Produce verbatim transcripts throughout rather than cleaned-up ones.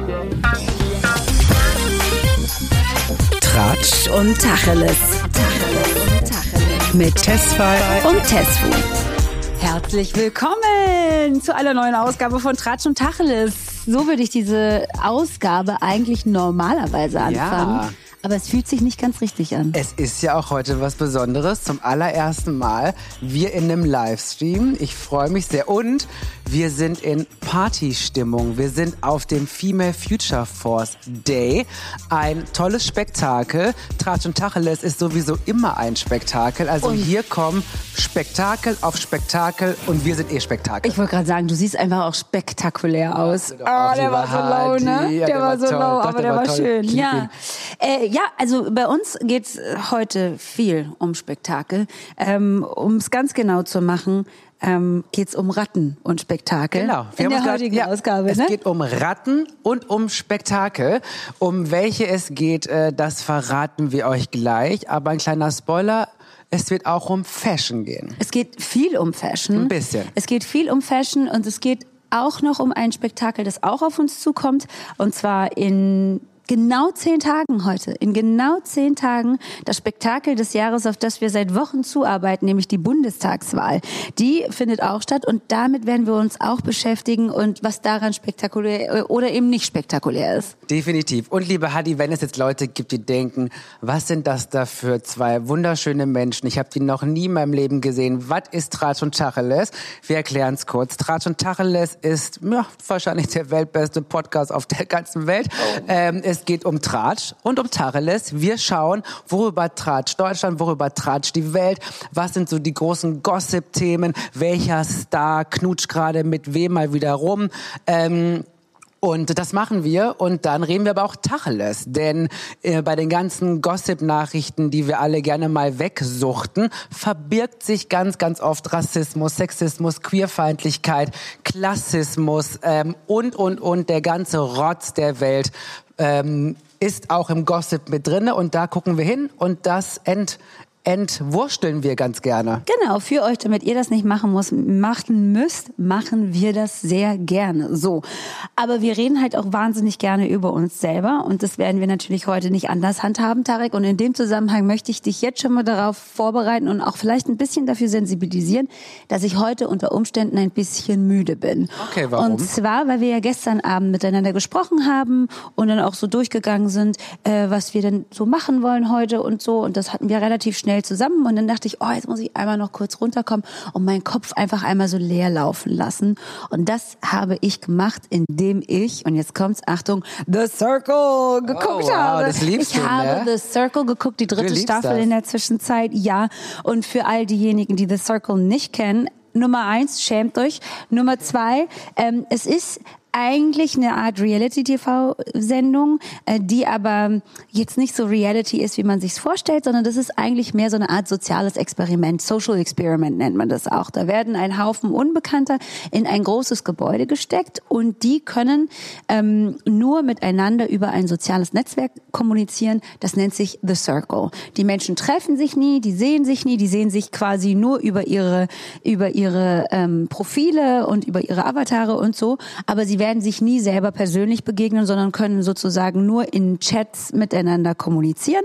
Tratsch und Tacheles. Tacheles. Tacheles. Mit Tesfay und Tesfu. Herzlich willkommen zu einer neuen Ausgabe von Tratsch und Tacheles. So würde ich diese Ausgabe eigentlich normalerweise anfangen. Ja. Aber es fühlt sich nicht ganz richtig an. Es ist ja auch heute was Besonderes. Zum allerersten Mal wir in einem Livestream. Ich freue mich sehr. Und wir sind in Partystimmung. Wir sind auf dem Female Future Force Day. Ein tolles Spektakel. Tratsch und Tacheles ist sowieso immer ein Spektakel. Also Und hier kommen Spektakel auf Spektakel und wir sind eh Spektakel. ich wollte gerade sagen, du siehst einfach auch spektakulär aus. Ja, Ah, die der war so war low, ne? hart. Ja, Der war so toll. low, Doch, aber der der war war toll. schön. Lieb Ja. ihn. Äh, ja, also bei uns geht's heute viel um Spektakel. Ähm, um es ganz genau zu machen, ähm, geht's um Ratten und Spektakel. Genau. In der uns heutigen grad, ja, Ausgabe. Es Ne? geht um Ratten und um Spektakel. Um welche es geht, äh, das verraten wir euch gleich. Aber ein kleiner Spoiler, es wird auch um Fashion gehen. Es geht viel um Fashion. Ein bisschen. Es geht viel um Fashion und es geht auch noch um ein Spektakel, das auch auf uns zukommt. Und zwar in genau zehn Tagen heute. In genau zehn Tagen das Spektakel des Jahres, auf das wir seit Wochen zuarbeiten, nämlich die Bundestagswahl. Die findet auch statt und damit werden wir uns auch beschäftigen und was daran spektakulär oder eben nicht spektakulär ist. Definitiv. Und liebe Hadi, wenn es jetzt Leute gibt, die denken, was sind das da für zwei wunderschöne Menschen? Ich habe die noch nie in meinem Leben gesehen. Was ist Tratsch und Tacheles? Wir erklären es kurz. Tratsch und Tacheles ist ja, wahrscheinlich der weltbeste Podcast auf der ganzen Welt. Oh. Ähm, es geht um Tratsch und um Tacheles. Wir schauen, worüber Tratsch Deutschland, worüber Tratsch die Welt. Was sind so die großen Gossip-Themen? Welcher Star knutscht gerade mit wem mal wieder rum? Ähm, Und das machen wir und dann reden wir aber auch Tacheles, denn äh, bei den ganzen Gossip-Nachrichten, die wir alle gerne mal wegsuchten, verbirgt sich ganz, ganz oft Rassismus, Sexismus, Queerfeindlichkeit, Klassismus ähm, und, und, und der ganze Rotz der Welt ähm, ist auch im Gossip mit drinne und da gucken wir hin und das ent entwursteln wir ganz gerne. Genau, für euch, damit ihr das nicht machen muss, machen müsst, machen wir das sehr gerne. So. Aber wir reden halt auch wahnsinnig gerne über uns selber und das werden wir natürlich heute nicht anders handhaben, Tarek. Und in dem Zusammenhang möchte ich dich jetzt schon mal darauf vorbereiten und auch vielleicht ein bisschen dafür sensibilisieren, dass ich heute unter Umständen ein bisschen müde bin. Okay, warum? Und zwar, weil wir ja gestern Abend miteinander gesprochen haben und dann auch so durchgegangen sind, äh, was wir denn so machen wollen heute und so. Und das hatten wir relativ schnell zusammen und dann dachte ich, oh, jetzt muss ich einmal noch kurz runterkommen und meinen Kopf einfach einmal so leer laufen lassen. Und das habe ich gemacht, indem ich, und jetzt kommt's, Achtung, The Circle geguckt oh, wow, habe. Das liebst ich du, habe ne? The Circle geguckt, die dritte Du liebst Staffel das. in der Zwischenzeit, ja. Und für all diejenigen, die The Circle nicht kennen, Nummer eins, schämt euch. Nummer zwei, ähm, es ist eigentlich eine Art Reality-T V-Sendung, äh, die aber jetzt nicht so Reality ist, wie man sich's vorstellt, sondern das ist eigentlich mehr so eine Art soziales Experiment. Social Experiment nennt man das auch. Da werden ein Haufen Unbekannter in ein großes Gebäude gesteckt und die können ähm, nur miteinander über ein soziales Netzwerk kommunizieren. Das nennt sich The Circle. Die Menschen treffen sich nie, die sehen sich nie, die sehen sich quasi nur über ihre über ihre ähm, Profile und über ihre Avatare und so, aber sie werden sich nie selber persönlich begegnen, sondern können sozusagen nur in Chats miteinander kommunizieren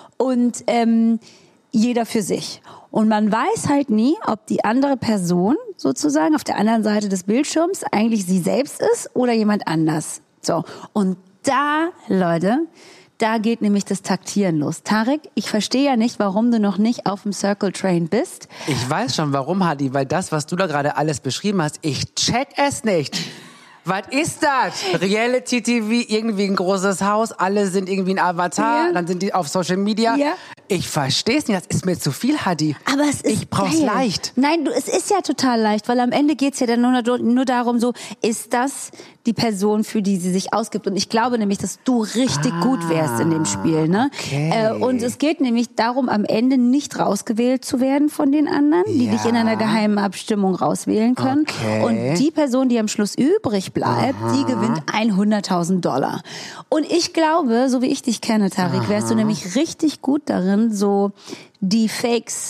und ähm, jeder für sich. Und man weiß halt nie, ob die andere Person sozusagen auf der anderen Seite des Bildschirms eigentlich sie selbst ist oder jemand anders. So. Und da, Leute, da geht nämlich das Taktieren los. Tarek, ich verstehe ja nicht, warum du noch nicht auf dem Circle Train bist. Ich weiß schon, warum, Hadi, weil das, was du da gerade alles beschrieben hast, ich check es nicht. Was ist das? Reality-T V, irgendwie ein großes Haus, alle sind irgendwie ein Avatar, Ja. dann sind die auf Social Media. Ja. Ich verstehe es nicht, das ist mir zu viel, Hadi. Aber es ist Ich brauch's geil. leicht. Nein, du, es ist ja total leicht, weil am Ende geht's ja dann nur, nur darum, so, ist das die Person, für die sie sich ausgibt? Und ich glaube nämlich, dass du richtig Ah, gut wärst in dem Spiel, ne? okay. Äh, und es geht nämlich darum, am Ende nicht rausgewählt zu werden von den anderen, die Ja. dich in einer geheimen Abstimmung rauswählen können. Okay. Und die Person, die am Schluss übrig bleibt, die gewinnt hunderttausend Dollar. Und ich glaube, so wie ich dich kenne, Tarek, wärst du nämlich richtig gut darin, so die Fakes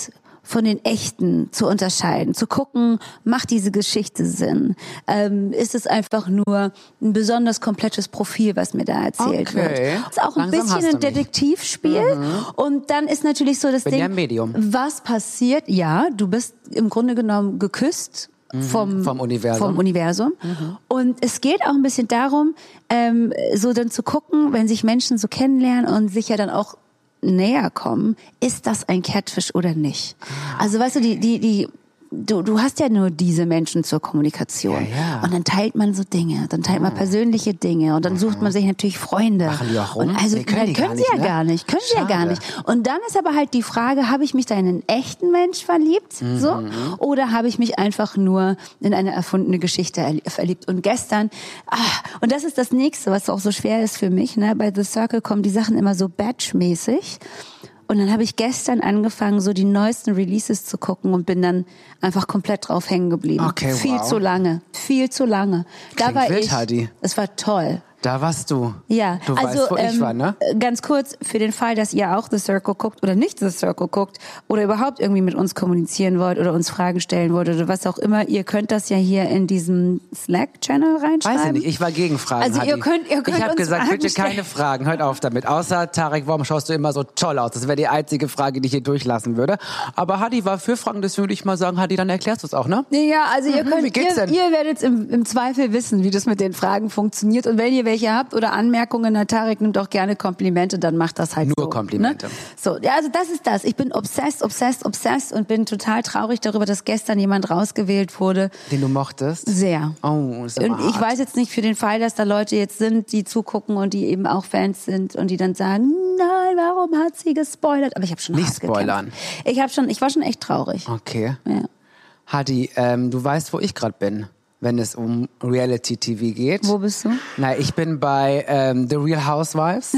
von den echten zu unterscheiden, zu gucken, macht diese Geschichte Sinn? Ähm, ist es einfach nur ein besonders komplettes Profil, was mir da erzählt okay. wird? Es ist auch ein Langsam bisschen ein Detektivspiel. Mhm. Und dann ist natürlich so das Bin Ding, ja ein Medium. was passiert? Ja, du bist im Grunde genommen geküsst. Vom, vom Universum. Vom Universum. Mhm. Und es geht auch ein bisschen darum, ähm, so dann zu gucken, wenn sich Menschen so kennenlernen und sich ja dann auch näher kommen, ist das ein Catfish oder nicht? Also weißt du, die, die, die, du, du hast ja nur diese Menschen zur Kommunikation. Ja, ja. Und dann teilt man so Dinge, dann teilt man persönliche Dinge und dann sucht man sich natürlich Freunde. Machen die auch rum? Und also, nee, können, nein, die können gar sie nicht, ja ne? gar nicht, können Schade. sie ja gar nicht. Und dann ist aber halt die Frage, habe ich mich da in einen echten Mensch verliebt, Mhm. so? Oder habe ich mich einfach nur in eine erfundene Geschichte erl- verliebt? Und gestern, ah, und das ist das Nächste, was auch so schwer ist für mich, ne? Bei The Circle kommen die Sachen immer so batchmäßig. Und dann habe ich gestern angefangen, so die neuesten Releases zu gucken und bin dann einfach komplett drauf hängen geblieben. Okay, viel wow. zu lange, viel zu lange. Da Klingt war wild, ich. Hadi. Es war toll. Da warst du. Ja, Du also weißt, wo ähm, ich war, ne? ganz kurz, für den Fall, dass ihr auch The Circle guckt oder nicht The Circle guckt oder überhaupt irgendwie mit uns kommunizieren wollt oder uns Fragen stellen wollt oder was auch immer, ihr könnt das ja hier in diesem Slack-Channel reinschreiben. Weiß ich nicht, ich war gegen Fragen, Also ihr Hadi. könnt, ihr könnt Ich habe uns gesagt, Fragen bitte stellen. keine Fragen, hört auf damit. Außer, Tarek, warum schaust du immer so toll aus? Das wäre die einzige Frage, die ich hier durchlassen würde. Aber Hadi war für Fragen, deswegen würde ich mal sagen, Hadi, dann erklärst du es auch, ne? Ja, also ihr Mhm, könnt, wie geht's ihr, denn? ihr werdet im, im Zweifel wissen, wie das mit den Fragen funktioniert. Und wenn ihr welche habt oder Anmerkungen, na, Tarek nimmt auch gerne Komplimente, dann macht das halt Nur so. Komplimente. Ne? So, ja, also das ist das. Ich bin obsessed, obsessed, obsessed und bin total traurig darüber, dass gestern jemand rausgewählt wurde. Den du mochtest? Sehr. Oh, das ist aber Und ich hart. weiß jetzt nicht für den Fall, dass da Leute jetzt sind, die zugucken und die eben auch Fans sind und die dann sagen, nein, warum hat sie gespoilert? Aber ich habe schon Nicht hart spoilern. gekämpft. Ich habe schon, ich war schon echt traurig. Okay. Ja. Hadi, ähm, du weißt, wo ich gerade bin, wenn es um Reality-T V geht. Wo bist du? Na, ich bin bei ähm, The Real Housewives,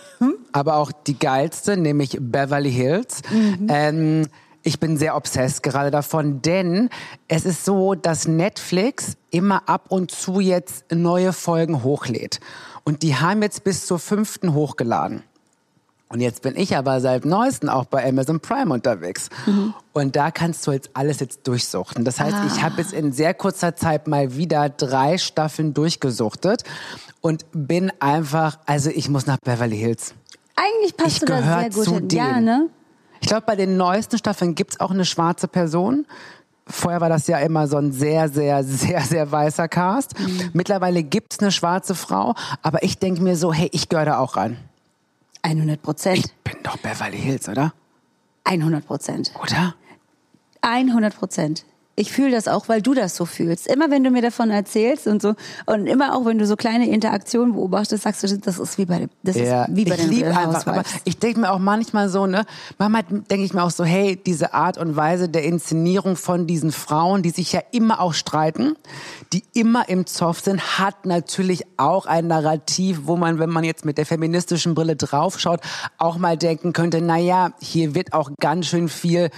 aber auch die geilste, nämlich Beverly Hills. Mhm. Ähm, ich bin sehr obsessed gerade davon, denn es ist so, dass Netflix immer ab und zu jetzt neue Folgen hochlädt. Und die haben jetzt bis zur fünften hochgeladen. Und jetzt bin ich aber seit Neuestem auch bei Amazon Prime unterwegs. Mhm. Und da kannst du jetzt alles jetzt durchsuchten. Das heißt, Ah. ich habe jetzt in sehr kurzer Zeit mal wieder drei Staffeln durchgesuchtet und bin einfach, also ich muss nach Beverly Hills. Eigentlich passt Ich du da gehör sehr gut zu hin. denen. Ja, ne? Ich glaube, bei den neuesten Staffeln gibt's auch eine schwarze Person. Vorher war das ja immer so ein sehr, sehr, sehr, sehr weißer Cast. Mhm. Mittlerweile gibt's eine schwarze Frau. Aber ich denke mir so, hey, ich gehöre da auch rein. hundert Prozent. Ich bin doch Beverly Hills, oder? hundert Prozent. Oder? hundert Prozent. Ich fühle das auch, weil du das so fühlst. Immer wenn du mir davon erzählst und so und immer auch wenn du so kleine Interaktionen beobachtest, sagst du, das ist wie bei das Ja, ist wie bei ich den liebe Real einfach, aber Housewives. ich denke mir auch manchmal so, ne, manchmal denke ich mir auch so, hey, diese Art und Weise der Inszenierung von diesen Frauen, die sich ja immer auch streiten, die immer im Zoff sind, hat natürlich auch ein Narrativ, wo man, wenn man jetzt mit der feministischen Brille draufschaut, auch mal denken könnte, na ja, hier wird auch ganz schön viel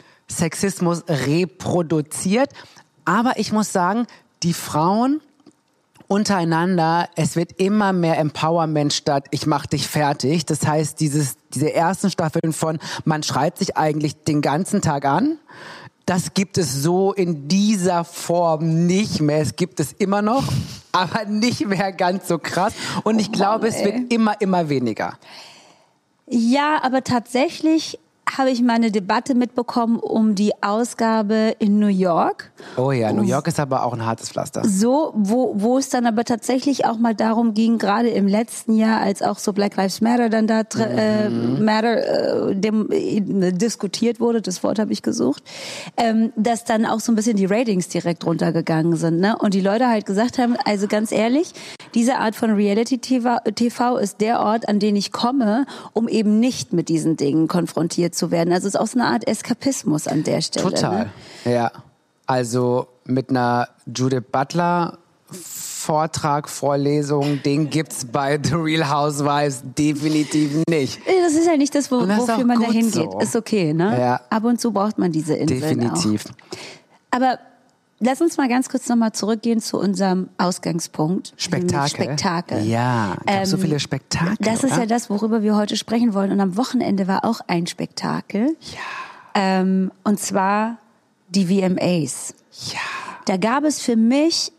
Sexismus reproduziert. Aber ich muss sagen, die Frauen untereinander, es wird immer mehr Empowerment statt, ich mach dich fertig. Das heißt, dieses, diese ersten Staffeln von, man schreit sich eigentlich den ganzen Tag an, das gibt es so in dieser Form nicht mehr. Es gibt es immer noch, aber nicht mehr ganz so krass. Und ich glaube, es wird immer, immer weniger. Ja, aber tatsächlich habe ich mal eine Debatte mitbekommen um die Ausgabe in New York. Oh ja, New York ist aber auch ein hartes Pflaster. So, wo, wo es dann aber tatsächlich auch mal darum ging, gerade im letzten Jahr, als auch so Black Lives Matter dann da äh, Matter äh, dem, äh, diskutiert wurde, das Wort habe ich gesucht, ähm, dass dann auch so ein bisschen die Ratings direkt runtergegangen sind, ne? Und die Leute halt gesagt haben, also ganz ehrlich, diese Art von Reality-T V ist der Ort, an den ich komme, um eben nicht mit diesen Dingen konfrontiert zu werden. Also es ist auch so eine Art Eskapismus an der Stelle. Total, ne? ja. Also mit einer Judith Butler Vortrag, Vorlesung, den gibt's bei The Real Housewives definitiv nicht. Das ist ja nicht das, wo, Und das ist wofür auch man gut dahin so. geht. Ist okay, ne? Ja. Ab und zu braucht man diese Inseln Definitiv. auch. Aber lass uns mal ganz kurz nochmal zurückgehen zu unserem Ausgangspunkt. Spektakel. Spektakel. Ja, es gab so Ähm, viele Spektakel. Das ist oder? ja das, worüber wir heute sprechen wollen. Und am Wochenende war auch ein Spektakel. Ja. Ähm, und zwar die V M As. Ja. Da gab es für mich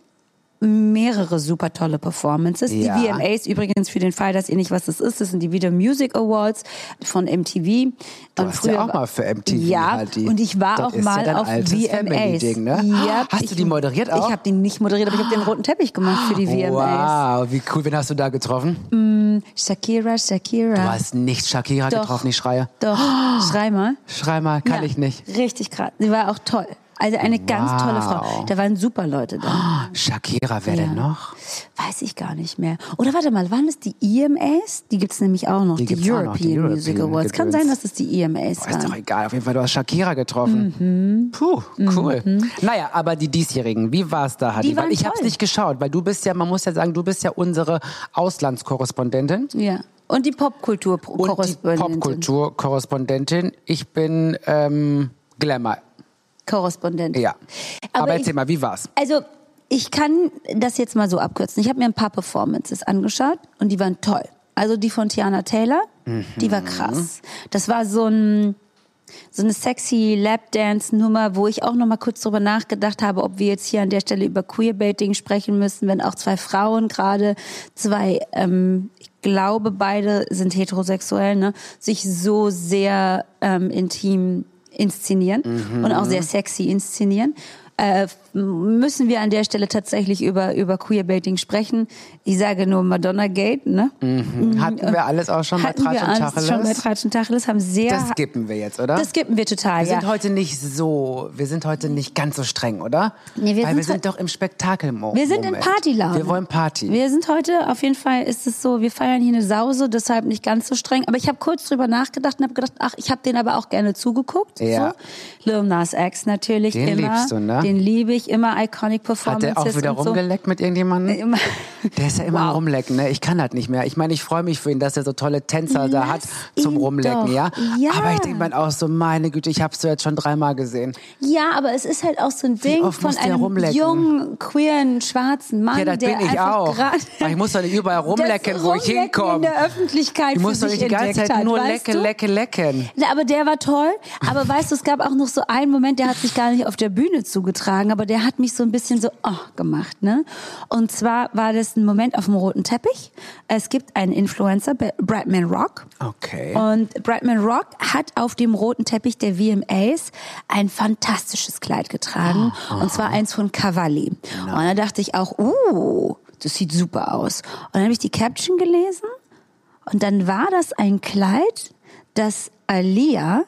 mehrere super tolle Performances. Ja. Die V M As übrigens, für den Fall, dass ihr nicht was das ist, das sind die Video Music Awards von M T V. Du und hast ja auch mal für M T V ja, halt die. und ich war das auch ist mal ja auf altes V M As. Family-Ding, ne? Ja, hast ich, du die moderiert auch? Ich habe die nicht moderiert, aber ich habe den roten Teppich gemacht für die V M As. Wow, wie cool. Wen hast du da getroffen? Mm, Shakira, Shakira. Du hast nicht Shakira Doch. getroffen, ich schreie. Doch, schrei mal. Schrei mal, kann Ja, ich nicht. Richtig krass. Sie war auch toll. Also eine ganz Wow. tolle Frau. Da waren super Leute da. Shakira, wer Ja. denn noch? Weiß ich gar nicht mehr. Oder warte mal, waren es die E M As? Die gibt's nämlich auch noch. Die Die, gibt's auch European, noch, die European Music Awards. Kann Gedöns. sein, dass es die E M As Boah, ist doch waren. egal, auf jeden Fall, du hast Shakira getroffen. Mhm. Puh, cool. Naja, aber die diesjährigen, wie war's da, Hadi? Die waren Weil ich hab's toll. nicht geschaut, weil du bist ja, man muss ja sagen, du bist ja unsere Auslandskorrespondentin. Ja. Und die Und die Popkultur-Korrespondentin. Popkultur-Korrespondentin. Ich bin ähm, Glamour. Korrespondentin. Ja. Aber, Aber erzähl ich- mal, wie war's? Also, ich kann das jetzt mal so abkürzen. Ich habe mir ein paar Performances angeschaut und die waren toll. Also die von Tiana Taylor, die war krass. Das war so ein so eine sexy Lapdance-Nummer, wo ich auch noch mal kurz drüber nachgedacht habe, ob wir jetzt hier an der Stelle über Queerbaiting sprechen müssen, wenn auch zwei Frauen gerade, zwei, ähm, ich glaube beide sind heterosexuell, ne, sich so sehr ähm, intim inszenieren und auch sehr sexy inszenieren. Äh, müssen wir an der Stelle tatsächlich über, über Queerbaiting sprechen. Ich sage nur Madonna Gate, ne? Hatten wir alles auch schon bei Hatten Tratsch wir und alles Tacheles? schon bei Tratsch und Tacheles, haben sehr... Das skippen wir jetzt, oder? Das skippen wir total, wir ja. sind heute nicht so, wir sind heute nicht ganz so streng, oder? Nee, wir Weil sind wir sind heut- doch im Spektakelmoment. Wir sind in Partylaune. Wir wollen Party. Wir sind heute, auf jeden Fall ist es so, wir feiern hier eine Sause, deshalb nicht ganz so streng. Aber ich habe kurz drüber nachgedacht und habe gedacht, ach, ich habe den aber auch gerne zugeguckt. Ja. So. Lil Nas X natürlich Den immer. liebst du, ne? Den liebe ich, immer iconic Hat Performances der auch wieder und so. rumgeleckt mit irgendjemandem? Immer. Der ist ja immer am Wow. Rumlecken, ne? Ich kann das nicht mehr. Ich meine, ich freue mich für ihn, dass er so tolle Tänzer da hat Lass zum ihn Rumlecken, doch. ja? Ja. Aber ich denke mir auch so, meine Güte, ich habe es jetzt schon dreimal gesehen. Ja, aber es ist halt auch so ein Ding oft von muss der einem rumlecken? jungen, queeren, schwarzen Mann, Ja, das der bin ich einfach auch. gerade Aber ich muss doch nicht überall rumlecken, das wo ich Rumlecken hinkomme. in der Öffentlichkeit Ich muss für doch sich nicht die ganze entdeckt Zeit hat, nur weißt lecke, du? lecke, lecken. Na, aber der war toll. Aber weißt du, es gab auch noch so einen Moment, der hat sich gar nicht auf der Bühne zugetragen, aber der hat mich so ein bisschen so oh, gemacht, ne? Und zwar war das ein Moment auf dem roten Teppich. Es gibt einen Influencer, Bradman Rock. Okay. Und Bradman Rock hat auf dem roten Teppich der V M As ein fantastisches Kleid getragen. Und zwar eins von Cavalli. Und da dachte ich auch, uh, das sieht super aus. Und dann habe ich die Caption gelesen. Und dann war das ein Kleid, das Aaliyah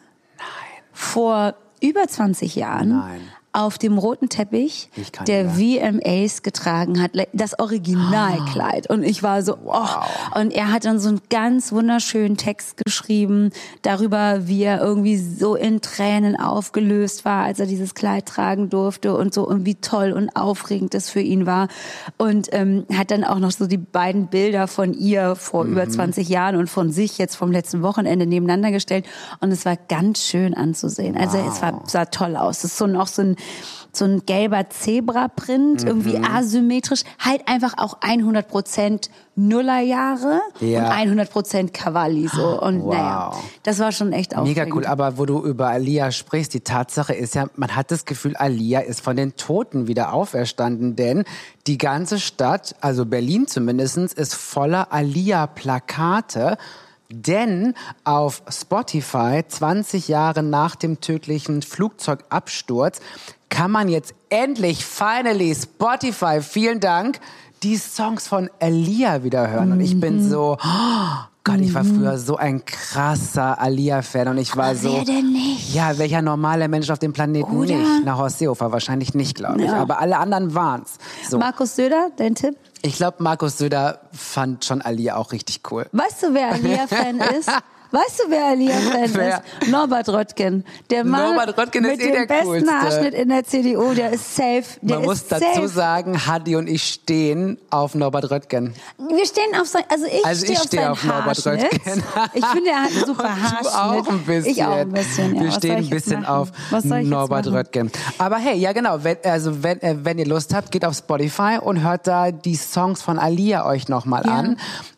vor über zwanzig Jahren Nein. auf dem roten Teppich Ich kann der nicht V M As getragen hat, das Originalkleid. Und ich war so, Wow. oh. Und er hat dann so einen ganz wunderschönen Text geschrieben darüber, wie er irgendwie so in Tränen aufgelöst war, als er dieses Kleid tragen durfte und so und wie toll und aufregend das für ihn war. Und ähm, hat dann auch noch so die beiden Bilder von ihr vor Mhm. über zwanzig Jahren und von sich jetzt vom letzten Wochenende nebeneinander gestellt. Und es war ganz schön anzusehen. Also es war, sah toll aus. Es ist so noch so ein so ein gelber Zebra-Print, irgendwie asymmetrisch, halt einfach auch hundert Prozent Nullerjahre Ja. und hundert Prozent Cavalli, so. Und Wow. naja, das war schon echt aufregend. Mega cool, aber wo du über Aaliyah sprichst, die Tatsache ist ja, man hat das Gefühl, Aaliyah ist von den Toten wieder auferstanden, denn die ganze Stadt, also Berlin zumindest, ist voller Aaliyah-Plakate. Denn auf Spotify, zwanzig Jahre nach dem tödlichen Flugzeugabsturz, kann man jetzt endlich, finally, Spotify, vielen Dank, die Songs von Aaliyah wieder hören. Und ich bin so, oh Gott, ich war früher so ein krasser Aaliyah-Fan und ich war Aber so... wer denn nicht? Ja, welcher normale Mensch auf dem Planeten Oder? nicht? Na, Horst Seehofer wahrscheinlich nicht, glaube ich. Ja. Aber alle anderen waren's. So. Markus Söder, dein Tipp? Ich glaube, Markus Söder fand schon Aaliyah auch richtig cool. Weißt du, wer Aaliyah-Fan ist? Weißt du, wer Aaliyah-Fan Wer? ist? Norbert Röttgen. Der Mann Norbert Röttgen ist mit eh dem der besten Coolste. Haarschnitt in der C D U, der ist safe. Der Man muss ist dazu safe. sagen, Hadi und ich stehen auf Norbert Röttgen. Wir stehen auf sein, also ich Also ich stehe auf stehe seinen auf Norbert Haarschnitt. Röttgen. Ich finde, er hat einen super Und Haarschnitt. du auch ein bisschen. Ich auch ein bisschen, ja. Wir Was stehen soll ein ich jetzt bisschen machen? auf Was soll ich jetzt Norbert machen? Röttgen. Aber hey, ja genau, wenn, also wenn, äh, wenn ihr Lust habt, geht auf Spotify und hört da die Songs von Aaliyah euch nochmal Ja. an.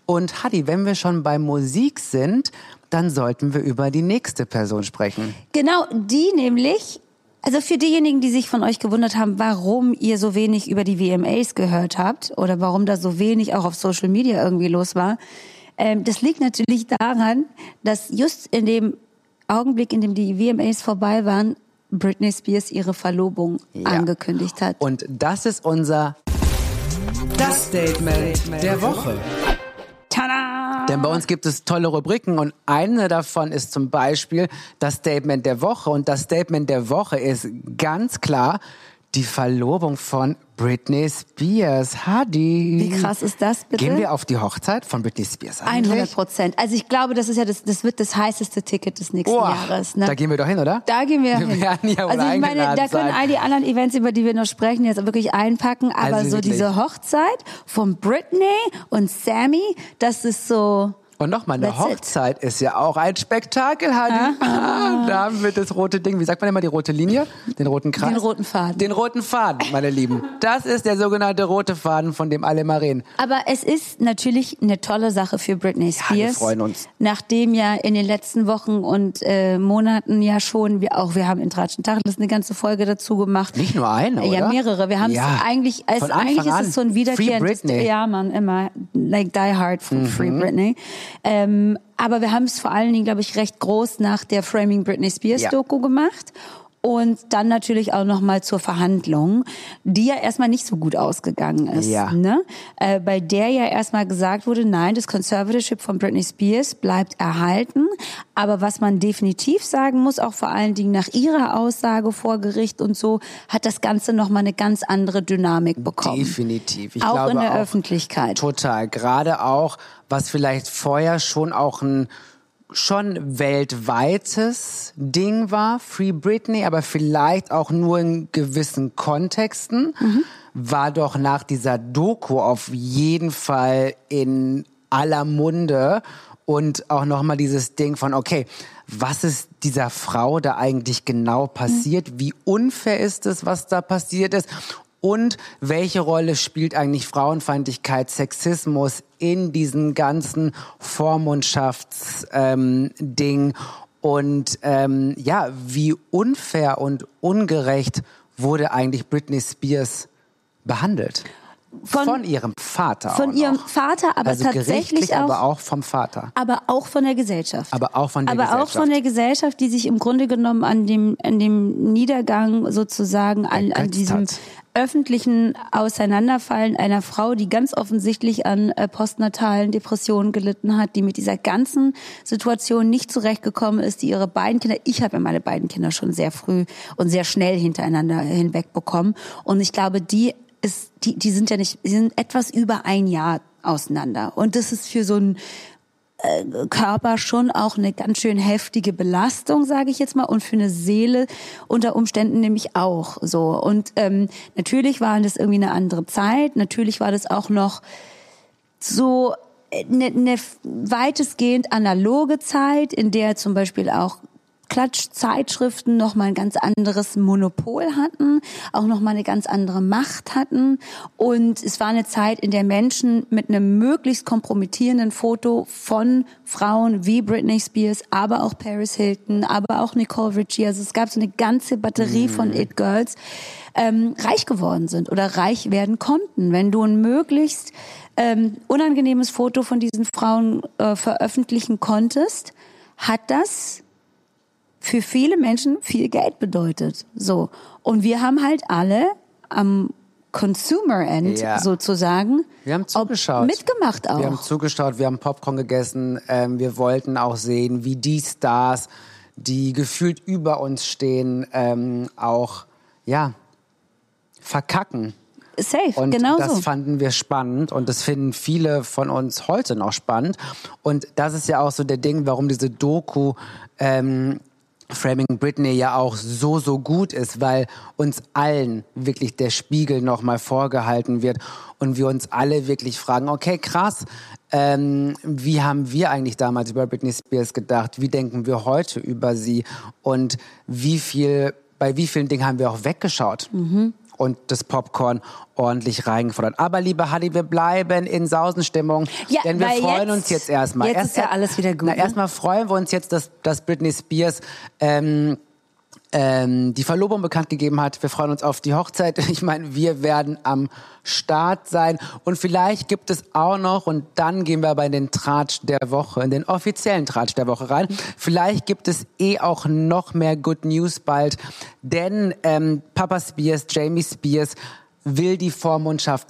Und Hadi, wenn wir schon bei Musik sind, dann sollten wir über die nächste Person sprechen. Genau, die nämlich, also für diejenigen, die sich von euch gewundert haben, warum ihr so wenig über die V M As gehört habt oder warum da so wenig auch auf Social Media irgendwie los war, ähm, das liegt natürlich daran, dass just in dem Augenblick, in dem die V M As vorbei waren, Britney Spears ihre Verlobung Ja. angekündigt hat. Und das ist unser Das Statement der Woche. Tada! Denn bei uns gibt es tolle Rubriken und eine davon ist zum Beispiel das Statement der Woche. Und das Statement der Woche ist ganz klar die Verlobung von Britney Spears. Hadi. Wie krass ist das bitte? Gehen wir auf die Hochzeit von Britney Spears eigentlich? hundert Prozent. Also ich glaube, das ist ja das, das wird das heißeste Ticket des nächsten Boah, Jahres. Ne? da gehen wir doch hin, oder? Da gehen wir, Wir hin. werden ja wohl also ich meine, da eingeladen können sein. all die anderen Events, über die wir noch sprechen, jetzt wirklich einpacken. Aber Also so wirklich. diese Hochzeit von Britney und Sammy, das ist so... Und nochmal, eine That's it. Hochzeit ist ja auch ein Spektakel, Hadi. Da haben wir das rote Ding, wie sagt man immer, die rote Linie? Den roten Kreis? Den roten Faden. Den roten Faden, meine Lieben. Das ist der sogenannte rote Faden, von dem alle immer reden. Aber es ist natürlich eine tolle Sache für Britney Spears. wir freuen uns. Nachdem ja in den letzten Wochen und äh, Monaten ja schon, wir auch, wir haben in Tratsch und Tacheles eine ganze Folge dazu gemacht. Nicht nur eine, oder? Ja, mehrere. Wir haben es Ja. eigentlich, es, Von Anfang eigentlich ist an. es so ein wiederkehrendes, Free Britney. ja, man, immer, like Die Hard von Mhm. Free Britney. Ähm, aber wir haben es vor allen Dingen, glaube ich, recht groß nach der Framing Britney Spears Ja. Doku gemacht. Und dann natürlich auch noch mal zur Verhandlung, die ja erstmal nicht so gut ausgegangen ist. Ja. Ne? Äh, bei der ja erstmal gesagt wurde, nein, das Conservatorship von Britney Spears bleibt erhalten. Aber was man definitiv sagen muss, auch vor allen Dingen nach ihrer Aussage vor Gericht und so, hat das Ganze noch mal eine ganz andere Dynamik bekommen. Definitiv. Ich auch glaube in der auch, Öffentlichkeit. Total. Gerade auch, was vielleicht vorher schon auch ein schon weltweites Ding war, Free Britney, aber vielleicht auch nur in gewissen Kontexten, Mhm. war doch nach dieser Doku auf jeden Fall in aller Munde und auch nochmal dieses Ding von, okay, was ist dieser Frau da eigentlich genau passiert? Mhm. Wie unfair ist es, was da passiert ist? Und welche Rolle spielt eigentlich Frauenfeindlichkeit, Sexismus in diesem ganzen Vormundschaftsding? Ähm, Ding? Und ähm, ja, wie unfair und ungerecht wurde eigentlich Britney Spears behandelt? Von, von ihrem Vater Von auch ihrem noch. Vater, aber also tatsächlich gerichtlich, auch, aber auch vom Vater. aber auch von der Gesellschaft. Aber auch von der aber Gesellschaft. auch von der Gesellschaft, die sich im Grunde genommen an dem, an dem Niedergang sozusagen, an, an Ergötzt diesem hat. öffentlichen Auseinanderfallen einer Frau, die ganz offensichtlich an äh, postnatalen Depressionen gelitten hat, die mit dieser ganzen Situation nicht zurechtgekommen ist, die ihre beiden Kinder, ich habe ja meine beiden Kinder schon sehr früh und sehr schnell hintereinander hinwegbekommen. Und ich glaube, die ist, die, die sind ja nicht, die sind etwas über ein Jahr auseinander. Und das ist für so einen äh, Körper schon auch eine ganz schön heftige Belastung, sage ich jetzt mal, und für eine Seele unter Umständen nämlich auch so. Und ähm, natürlich war das irgendwie eine andere Zeit. Natürlich war das auch noch so eine, eine weitestgehend analoge Zeit, in der zum Beispiel auch Klatschzeitschriften noch mal ein ganz anderes Monopol hatten, auch noch mal eine ganz andere Macht hatten. Und es war eine Zeit, in der Menschen mit einem möglichst kompromittierenden Foto von Frauen wie Britney Spears, aber auch Paris Hilton, aber auch Nicole Richie, also es gab so eine ganze Batterie von It Girls, ähm, reich geworden sind oder reich werden konnten. Wenn du ein möglichst ähm, unangenehmes Foto von diesen Frauen äh, veröffentlichen konntest, hat das für viele Menschen viel Geld bedeutet. So. Und wir haben halt alle am Consumer-End Ja. sozusagen Wir haben zugeschaut. mitgemacht auch. Wir haben zugeschaut, wir haben Popcorn gegessen. Ähm, wir wollten auch sehen, wie die Stars, die gefühlt über uns stehen, ähm, auch, ja, verkacken. Safe, Und genau das so. fanden wir spannend und das finden viele von uns heute noch spannend. Und das ist ja auch so der Ding, warum diese Doku ähm, Framing Britney ja auch so, so gut ist, weil uns allen wirklich der Spiegel nochmal vorgehalten wird und wir uns alle wirklich fragen, okay, krass, ähm, wie haben wir eigentlich damals über Britney Spears gedacht? Wie denken wir heute über sie? Und wie viel, bei wie vielen Dingen haben wir auch weggeschaut? Mhm. und das Popcorn ordentlich reingefordert. Aber liebe Hadi, wir bleiben in Sausenstimmung, Ja, denn wir weil freuen jetzt- uns jetzt erstmal. jetzt ist ja alles wieder gut, Na, ne? erstmal freuen wir uns jetzt, dass, dass Britney Spears ähm, ähm, die Verlobung bekannt gegeben hat. Wir freuen uns auf die Hochzeit. Ich meine, wir werden am Start sein. Und vielleicht gibt es auch noch, und dann gehen wir aber in den Tratsch der Woche, in den offiziellen Tratsch der Woche rein. Vielleicht gibt es eh auch noch mehr Good News bald. Denn ähm, Papa Spears, Jamie Spears, will die Vormundschaft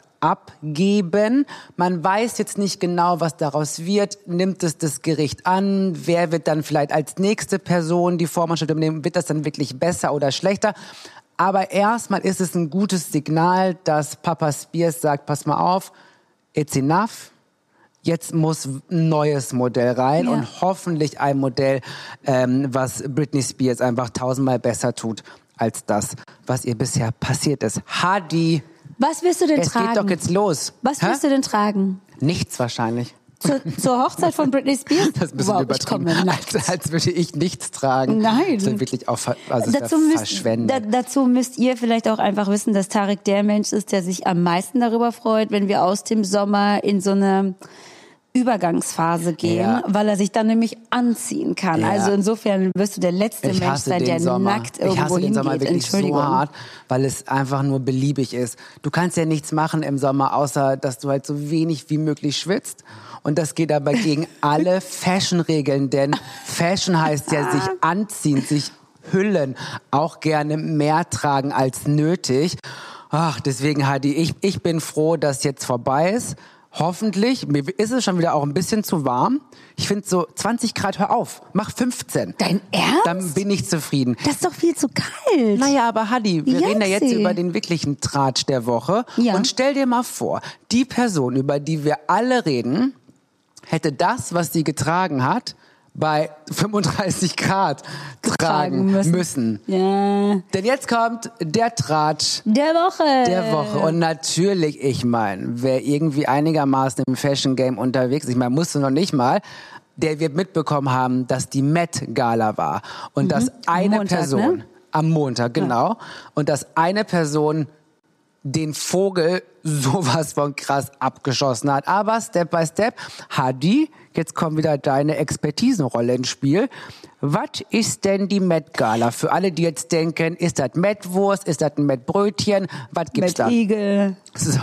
abgeben. Man weiß jetzt nicht genau, was daraus wird. Nimmt es das Gericht an? Wer wird dann vielleicht als nächste Person die Vormundschaft übernehmen? Wird das dann wirklich besser oder schlechter? Aber erstmal ist es ein gutes Signal, dass Papa Spears sagt, pass mal auf, it's enough. Jetzt muss ein neues Modell rein Ja. und hoffentlich ein Modell, ähm, was Britney Spears einfach tausendmal besser tut als das, was ihr bisher passiert ist. Hadi, Was wirst du denn es tragen? geht doch jetzt los. Was Hä? wirst du denn tragen? Nichts wahrscheinlich. Zur, zur Hochzeit von Britney Spears? Das ist ein bisschen wow, ich übertrieben. komme nackt. Als, als würde ich nichts tragen. Nein. Das ist wirklich auch ver- also es Dazu wäre müsst, verschwendet. da, dazu müsst ihr vielleicht auch einfach wissen, dass Tarek der Mensch ist, der sich am meisten darüber freut, wenn wir aus dem Sommer in so eine Übergangsphase gehen, Ja. weil er sich dann nämlich anziehen kann. Ja. Also insofern wirst du der letzte Ich Mensch hasse sein, den der Sommer. nackt Ich irgendwo hasse den hingeht. Sommer wirklich Entschuldigung. so hart, weil es einfach nur beliebig ist. Du kannst ja nichts machen im Sommer, außer dass du halt so wenig wie möglich schwitzt. Und das geht aber gegen alle Fashion-Regeln, denn Fashion heißt ja sich anziehen, sich hüllen, auch gerne mehr tragen als nötig. Ach, deswegen, Hadi, ich, ich bin froh, dass jetzt vorbei ist. Hoffentlich. Mir ist es schon wieder auch ein bisschen zu warm. Ich finde so zwanzig Grad, hör auf. Mach fünfzehn. Dein Ernst? Dann bin ich zufrieden. Das ist doch viel zu kalt. Naja, aber Hadi, wir Jetzi. reden ja jetzt über den wirklichen Tratsch der Woche. Ja. Und stell dir mal vor, die Person, über die wir alle reden, hätte das, was sie getragen hat, bei fünfunddreißig Grad tragen müssen. müssen. Ja. Denn jetzt kommt der Tratsch Der Woche. der Woche. Und natürlich, ich meine, wer irgendwie einigermaßen im Fashion Game unterwegs ist, ich meine, musste noch nicht mal, der wird mitbekommen haben, dass die Met Gala war. Und dass eine Montag, Person, ne? am Montag, genau, und dass eine Person den Vogel sowas von krass abgeschossen hat. Aber Step by Step, Hadi, jetzt kommt wieder deine Expertisenrolle ins Spiel. Was ist denn die Met Gala? Für alle, die jetzt denken, ist das Mettwurst, ist das ein Mettbrötchen, was gibt's Mad da? Eagle. So.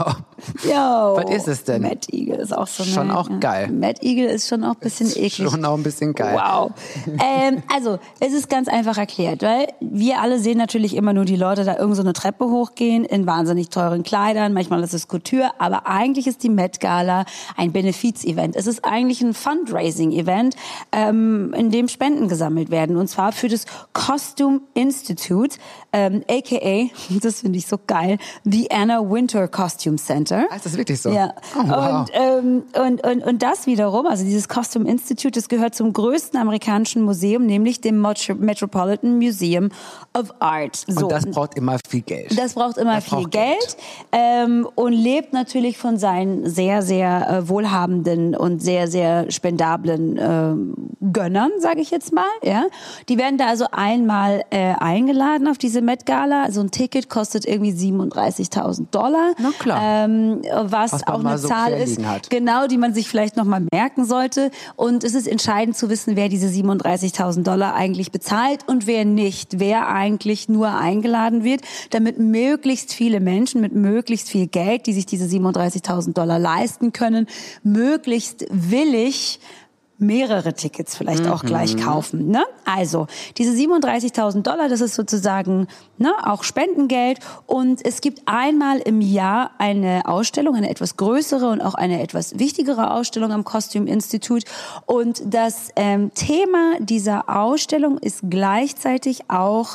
Jo. Was ist es denn? Mad Eagle ist auch so Schon eine, auch geil. Mad Eagle ist schon auch ein bisschen eklig. Schon auch ein bisschen geil. Wow. ähm, also, es ist ganz einfach erklärt, weil wir alle sehen natürlich immer nur die Leute da irgend so eine Treppe hochgehen in wahnsinnig teuren Kleidern. Manchmal ist es Couture, aber eigentlich ist die Met Gala ein Benefiz-Event. Es ist eigentlich ein Fundraising-Event, ähm, in dem Spenden gesammelt werden. Und zwar für das Costume Institute, ähm, aka, das finde ich so geil, the Anna Wintour Costume Center. Ah, ist das wirklich so? Ja. Oh, wow. Und, ähm, und, und, und das wiederum, also dieses Costume Institute, das gehört zum größten amerikanischen Museum, nämlich dem Metro- Metropolitan Museum of Art. So. Und das braucht immer viel Geld. Das braucht immer Das viel braucht Geld, Geld. Ähm, und lebt natürlich von seinen sehr, sehr äh, wohlhabenden und sehr, sehr spendablen ähm, Gönnern, sage ich jetzt mal. Ja, die werden da also einmal äh, eingeladen auf diese Met Gala. Also ein Ticket kostet irgendwie siebenunddreißigtausend Dollar. Na klar. Ähm, was, Was man auch mal eine so Zahl quer ist, liegen hat. genau, die man sich vielleicht noch mal merken sollte. Und es ist entscheidend zu wissen, wer diese siebenunddreißigtausend Dollar eigentlich bezahlt und wer nicht. Wer eigentlich nur eingeladen wird, damit möglichst viele Menschen mit möglichst viel Geld, die sich diese siebenunddreißigtausend Dollar leisten können, möglichst willig mehrere Tickets vielleicht auch gleich kaufen. Ne? Also diese siebenunddreißigtausend Dollar, das ist sozusagen ne, auch Spendengeld. Und es gibt einmal im Jahr eine Ausstellung, eine etwas größere und auch eine etwas wichtigere Ausstellung am Costume Institute. Und das ähm, Thema dieser Ausstellung ist gleichzeitig auch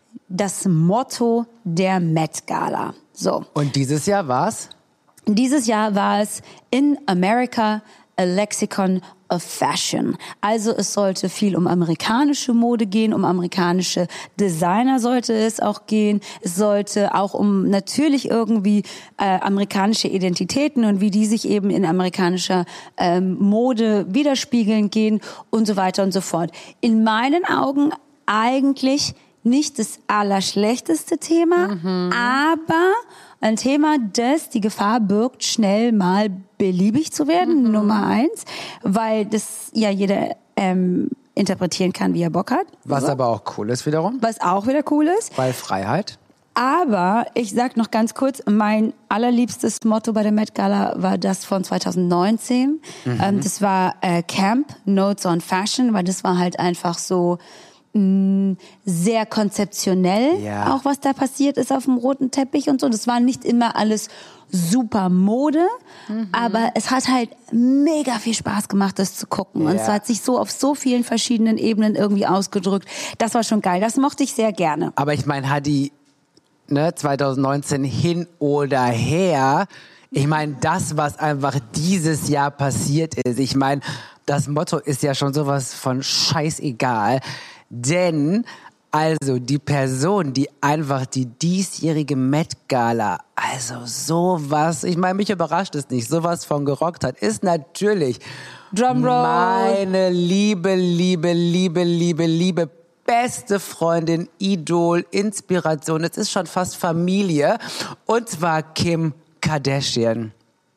das Motto der Met Gala. So. Und dieses Jahr war's? Dieses Jahr war es In America, a Lexicon of Fashion. Also es sollte viel um amerikanische Mode gehen, um amerikanische Designer sollte es auch gehen. Es sollte auch um natürlich irgendwie äh, amerikanische Identitäten und wie die sich eben in amerikanischer ähm, Mode widerspiegeln gehen und so weiter und so fort. In meinen Augen eigentlich nicht das allerschlechteste Thema, mhm. aber ein Thema, das die Gefahr birgt, schnell mal beliebig zu werden, mhm. Nummer eins, weil das ja jeder ähm, interpretieren kann, wie er Bock hat. Was so. aber auch cool ist wiederum. Was auch wieder cool ist. Weil Freiheit. Aber ich sag noch ganz kurz, mein allerliebstes Motto bei der Met Gala war das von zwanzig neunzehn. Mhm. Ähm, das war äh, Camp Notes on Fashion, weil das war halt einfach so mh, sehr konzeptionell, ja. auch was da passiert ist auf dem roten Teppich und so. Das war nicht immer alles super Mode, mhm. aber es hat halt mega viel Spaß gemacht, das zu gucken. Ja. Und es hat sich so auf so vielen verschiedenen Ebenen irgendwie ausgedrückt. Das war schon geil. Das mochte ich sehr gerne. Aber ich meine, Hadi, ne, zwanzig neunzehn hin oder her, ich meine, das, was einfach dieses Jahr passiert ist, ich meine, das Motto ist ja schon sowas von scheißegal, denn also die Person, die einfach die diesjährige Met Gala, also sowas, ich meine, mich überrascht es nicht, sowas von gerockt hat, ist natürlich Drumroll. Meine liebe, liebe, liebe, liebe, liebe beste Freundin, Idol, Inspiration, es ist schon fast Familie, und zwar Kim Kardashian.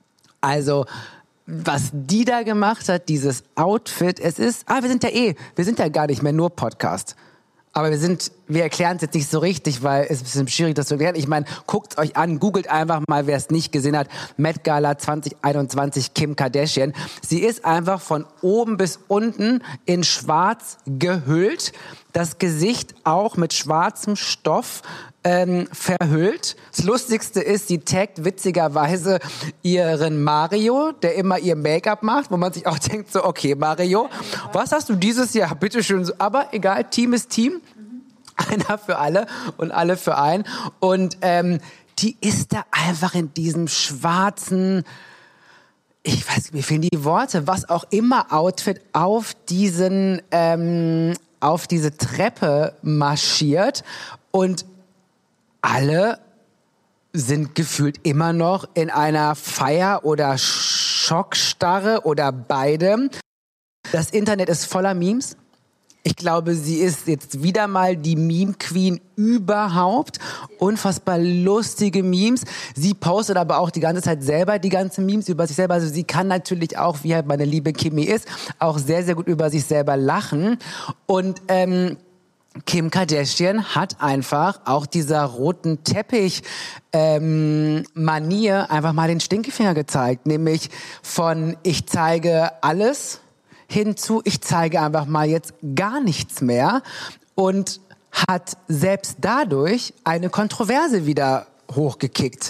Also, was die da gemacht hat, dieses Outfit, es ist, ah, wir sind ja eh, wir sind ja gar nicht mehr nur Podcast. Aber wir sind, wir erklären es jetzt nicht so richtig, weil es ist ein bisschen schwierig, das zu erklären. Ich meine, guckt euch an, googelt einfach mal, wer es nicht gesehen hat. Met Gala zwanzig einundzwanzig, Kim Kardashian. Sie ist einfach von oben bis unten in schwarz gehüllt. Das Gesicht auch mit schwarzem Stoff ähm, verhüllt. Das Lustigste ist, sie taggt witzigerweise ihren Mario, der immer ihr Make-up macht, wo man sich auch denkt, so, okay, Mario, was hast du dieses Jahr? Bitteschön. Aber egal, Team ist Team. Einer für alle und alle für einen. Und ähm, die ist da einfach in diesem schwarzen, ich weiß nicht, mir fehlen die Worte, was auch immer Outfit auf diesen, ähm, auf diese Treppe marschiert, und alle sind gefühlt immer noch in einer Feier- oder Schockstarre oder beidem. Das Internet ist voller Memes. Ich glaube, sie ist jetzt wieder mal die Meme-Queen überhaupt. Unfassbar lustige Memes. Sie postet aber auch die ganze Zeit selber die ganzen Memes über sich selber. Also sie kann natürlich auch, wie halt meine liebe Kimi ist, auch sehr, sehr gut über sich selber lachen. Und ähm, Kim Kardashian hat einfach auch dieser roten Teppich ähm, Manier einfach mal den Stinkefinger gezeigt. Nämlich von ich zeige alles hinzu, ich zeige einfach mal jetzt gar nichts mehr, und hat selbst dadurch eine Kontroverse wieder hochgekickt.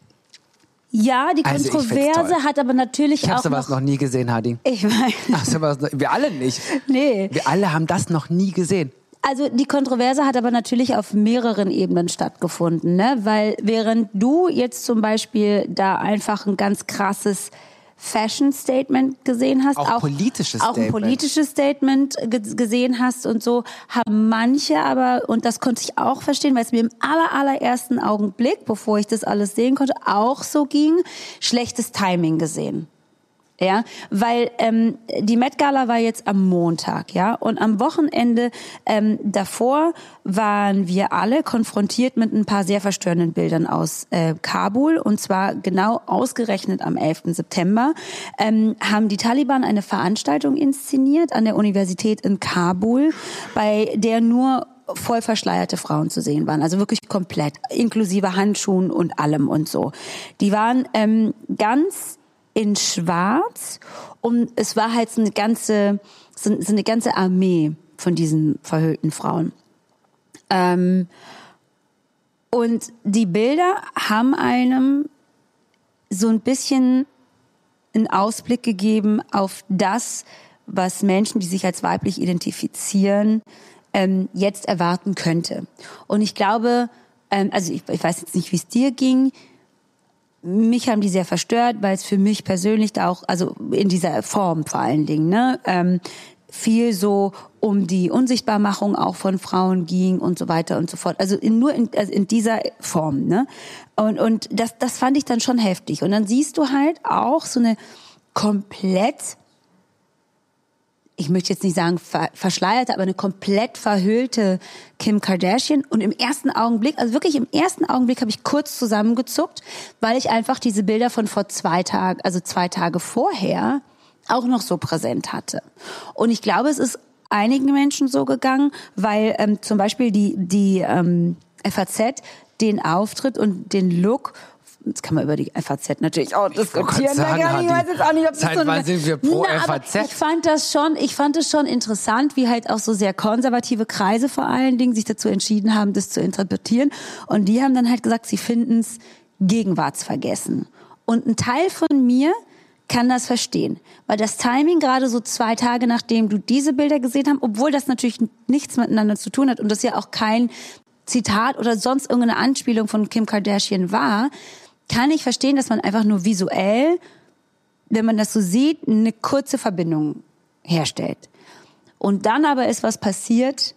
Ja, die Also Kontroverse hat aber natürlich ich auch Ich habe sowas noch, noch nie gesehen, Hadi. Ich meine... Ach, sowas noch, wir alle nicht. Nee. Wir alle haben das noch nie gesehen. Also die Kontroverse hat aber natürlich auf mehreren Ebenen stattgefunden, ne? Weil während du jetzt zum Beispiel da einfach ein ganz krasses Fashion-Statement gesehen hast, auch, auch, politisches auch ein politisches Statement ge- gesehen hast und so, haben manche aber, und das konnte ich auch verstehen, weil es mir im aller, allerersten Augenblick, bevor ich das alles sehen konnte, auch so ging, schlechtes Timing gesehen. Ja, weil ähm, die Met Gala war jetzt am Montag, ja, und am Wochenende ähm, davor waren wir alle konfrontiert mit ein paar sehr verstörenden Bildern aus äh, Kabul, und zwar genau ausgerechnet am elften September ähm, haben die Taliban eine Veranstaltung inszeniert an der Universität in Kabul, bei der nur voll verschleierte Frauen zu sehen waren, also wirklich komplett, inklusive Handschuhen und allem und so. Die waren ähm, ganz in Schwarz, und es war halt so eine ganze, so, so eine ganze Armee von diesen verhüllten Frauen. Ähm, und die Bilder haben einem so ein bisschen einen Ausblick gegeben auf das, was Menschen, die sich als weiblich identifizieren, ähm, jetzt erwarten könnte. Und ich glaube, ähm, also ich, ich weiß jetzt nicht, wie es dir ging, mich haben die sehr verstört, weil es für mich persönlich da auch, also in dieser Form vor allen Dingen, ne, ähm, viel so um die Unsichtbarmachung auch von Frauen ging und so weiter und so fort. Also in, nur in, also in dieser Form, ne? Und, und das, das fand ich dann schon heftig. Und dann siehst du halt auch so eine komplett ich möchte jetzt nicht sagen ver- verschleierte, aber eine komplett verhüllte Kim Kardashian. Und im ersten Augenblick, also wirklich im ersten Augenblick habe ich kurz zusammengezuckt, weil ich einfach diese Bilder von vor zwei Tagen, also zwei Tage vorher, auch noch so präsent hatte. Und ich glaube, es ist einigen Menschen so gegangen, weil ähm, zum Beispiel die, die ähm, F A Z den Auftritt und den Look, jetzt kann man über die F A Z natürlich auch diskutieren. Sagen, ich weiß jetzt auch nicht, ob das seit so eine, wann sind wir pro Na, F A Z? Ich fand das schon, ich fand es schon interessant, wie halt auch so sehr konservative Kreise vor allen Dingen sich dazu entschieden haben, das zu interpretieren. Und die haben dann halt gesagt, sie finden es gegenwartsvergessen. Und ein Teil von mir kann das verstehen. Weil das Timing gerade so zwei Tage nachdem du diese Bilder gesehen hast, obwohl das natürlich nichts miteinander zu tun hat und das ja auch kein Zitat oder sonst irgendeine Anspielung von Kim Kardashian war, kann ich verstehen, dass man einfach nur visuell, wenn man das so sieht, eine kurze Verbindung herstellt. Und dann aber ist was passiert,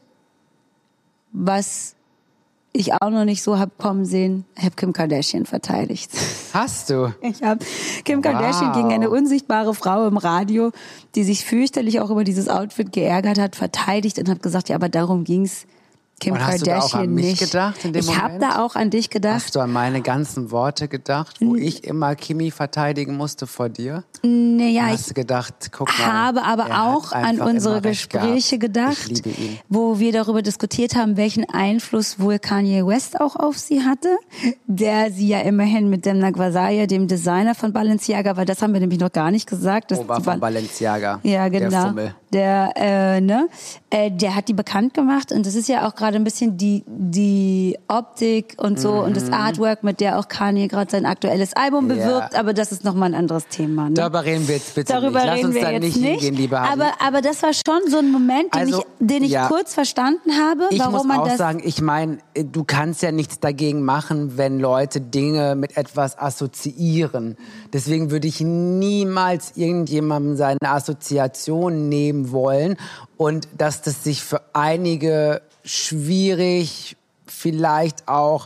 was ich auch noch nicht so hab kommen sehen. Ich habe Kim Kardashian verteidigt. Hast du? Ich habe Kim Kardashian Wow. gegen eine unsichtbare Frau im Radio, die sich fürchterlich auch über dieses Outfit geärgert hat, verteidigt und habe gesagt, ja, aber darum ging's Kim Und hast Kardashian du da auch an mich nicht. gedacht in dem ich habe Moment? da auch an dich gedacht. Hast du an meine ganzen Worte gedacht, wo ich immer Kimi verteidigen musste vor dir? Naja, Hast ich du gedacht, guck mal, habe aber er auch hat an einfach unsere immer recht Gespräche gehabt. gedacht, Ich liebe ihn. wo wir darüber diskutiert haben, welchen Einfluss wohl Kanye West auch auf sie hatte, der sie ja immerhin mit Demna Gvasalia, dem Designer von Balenciaga, weil das haben wir nämlich noch gar nicht gesagt. dass Ober die von Bal- Balenciaga. Ja, genau. Der Fummel. Der, äh, ne, äh, der hat die bekannt gemacht und das ist ja auch gerade ein bisschen die die Optik und so Mhm. und das Artwork, mit der auch Kanye gerade sein aktuelles Album Ja. bewirbt, aber das ist nochmal ein anderes Thema. Ne? Darüber reden wir jetzt bitte Darüber nicht. Lass reden uns wir da jetzt nicht nicht. hingehen, liebe Hadi. aber, aber das war schon so ein Moment, den Also, ich, den ich ja. kurz verstanden habe, Ich warum muss man auch das. sagen, ich meine, du kannst ja nichts dagegen machen, wenn Leute Dinge mit etwas assoziieren. Deswegen würde ich niemals irgendjemandem seine Assoziation nehmen wollen und dass das sich für einige schwierig, vielleicht auch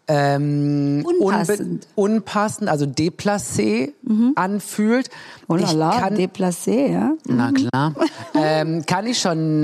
ähm, Unpassend. unbe- unpassend, also déplacé anfühlt. Oh la Ich la, kann- déplacé, ja. na klar. ähm, kann ich schon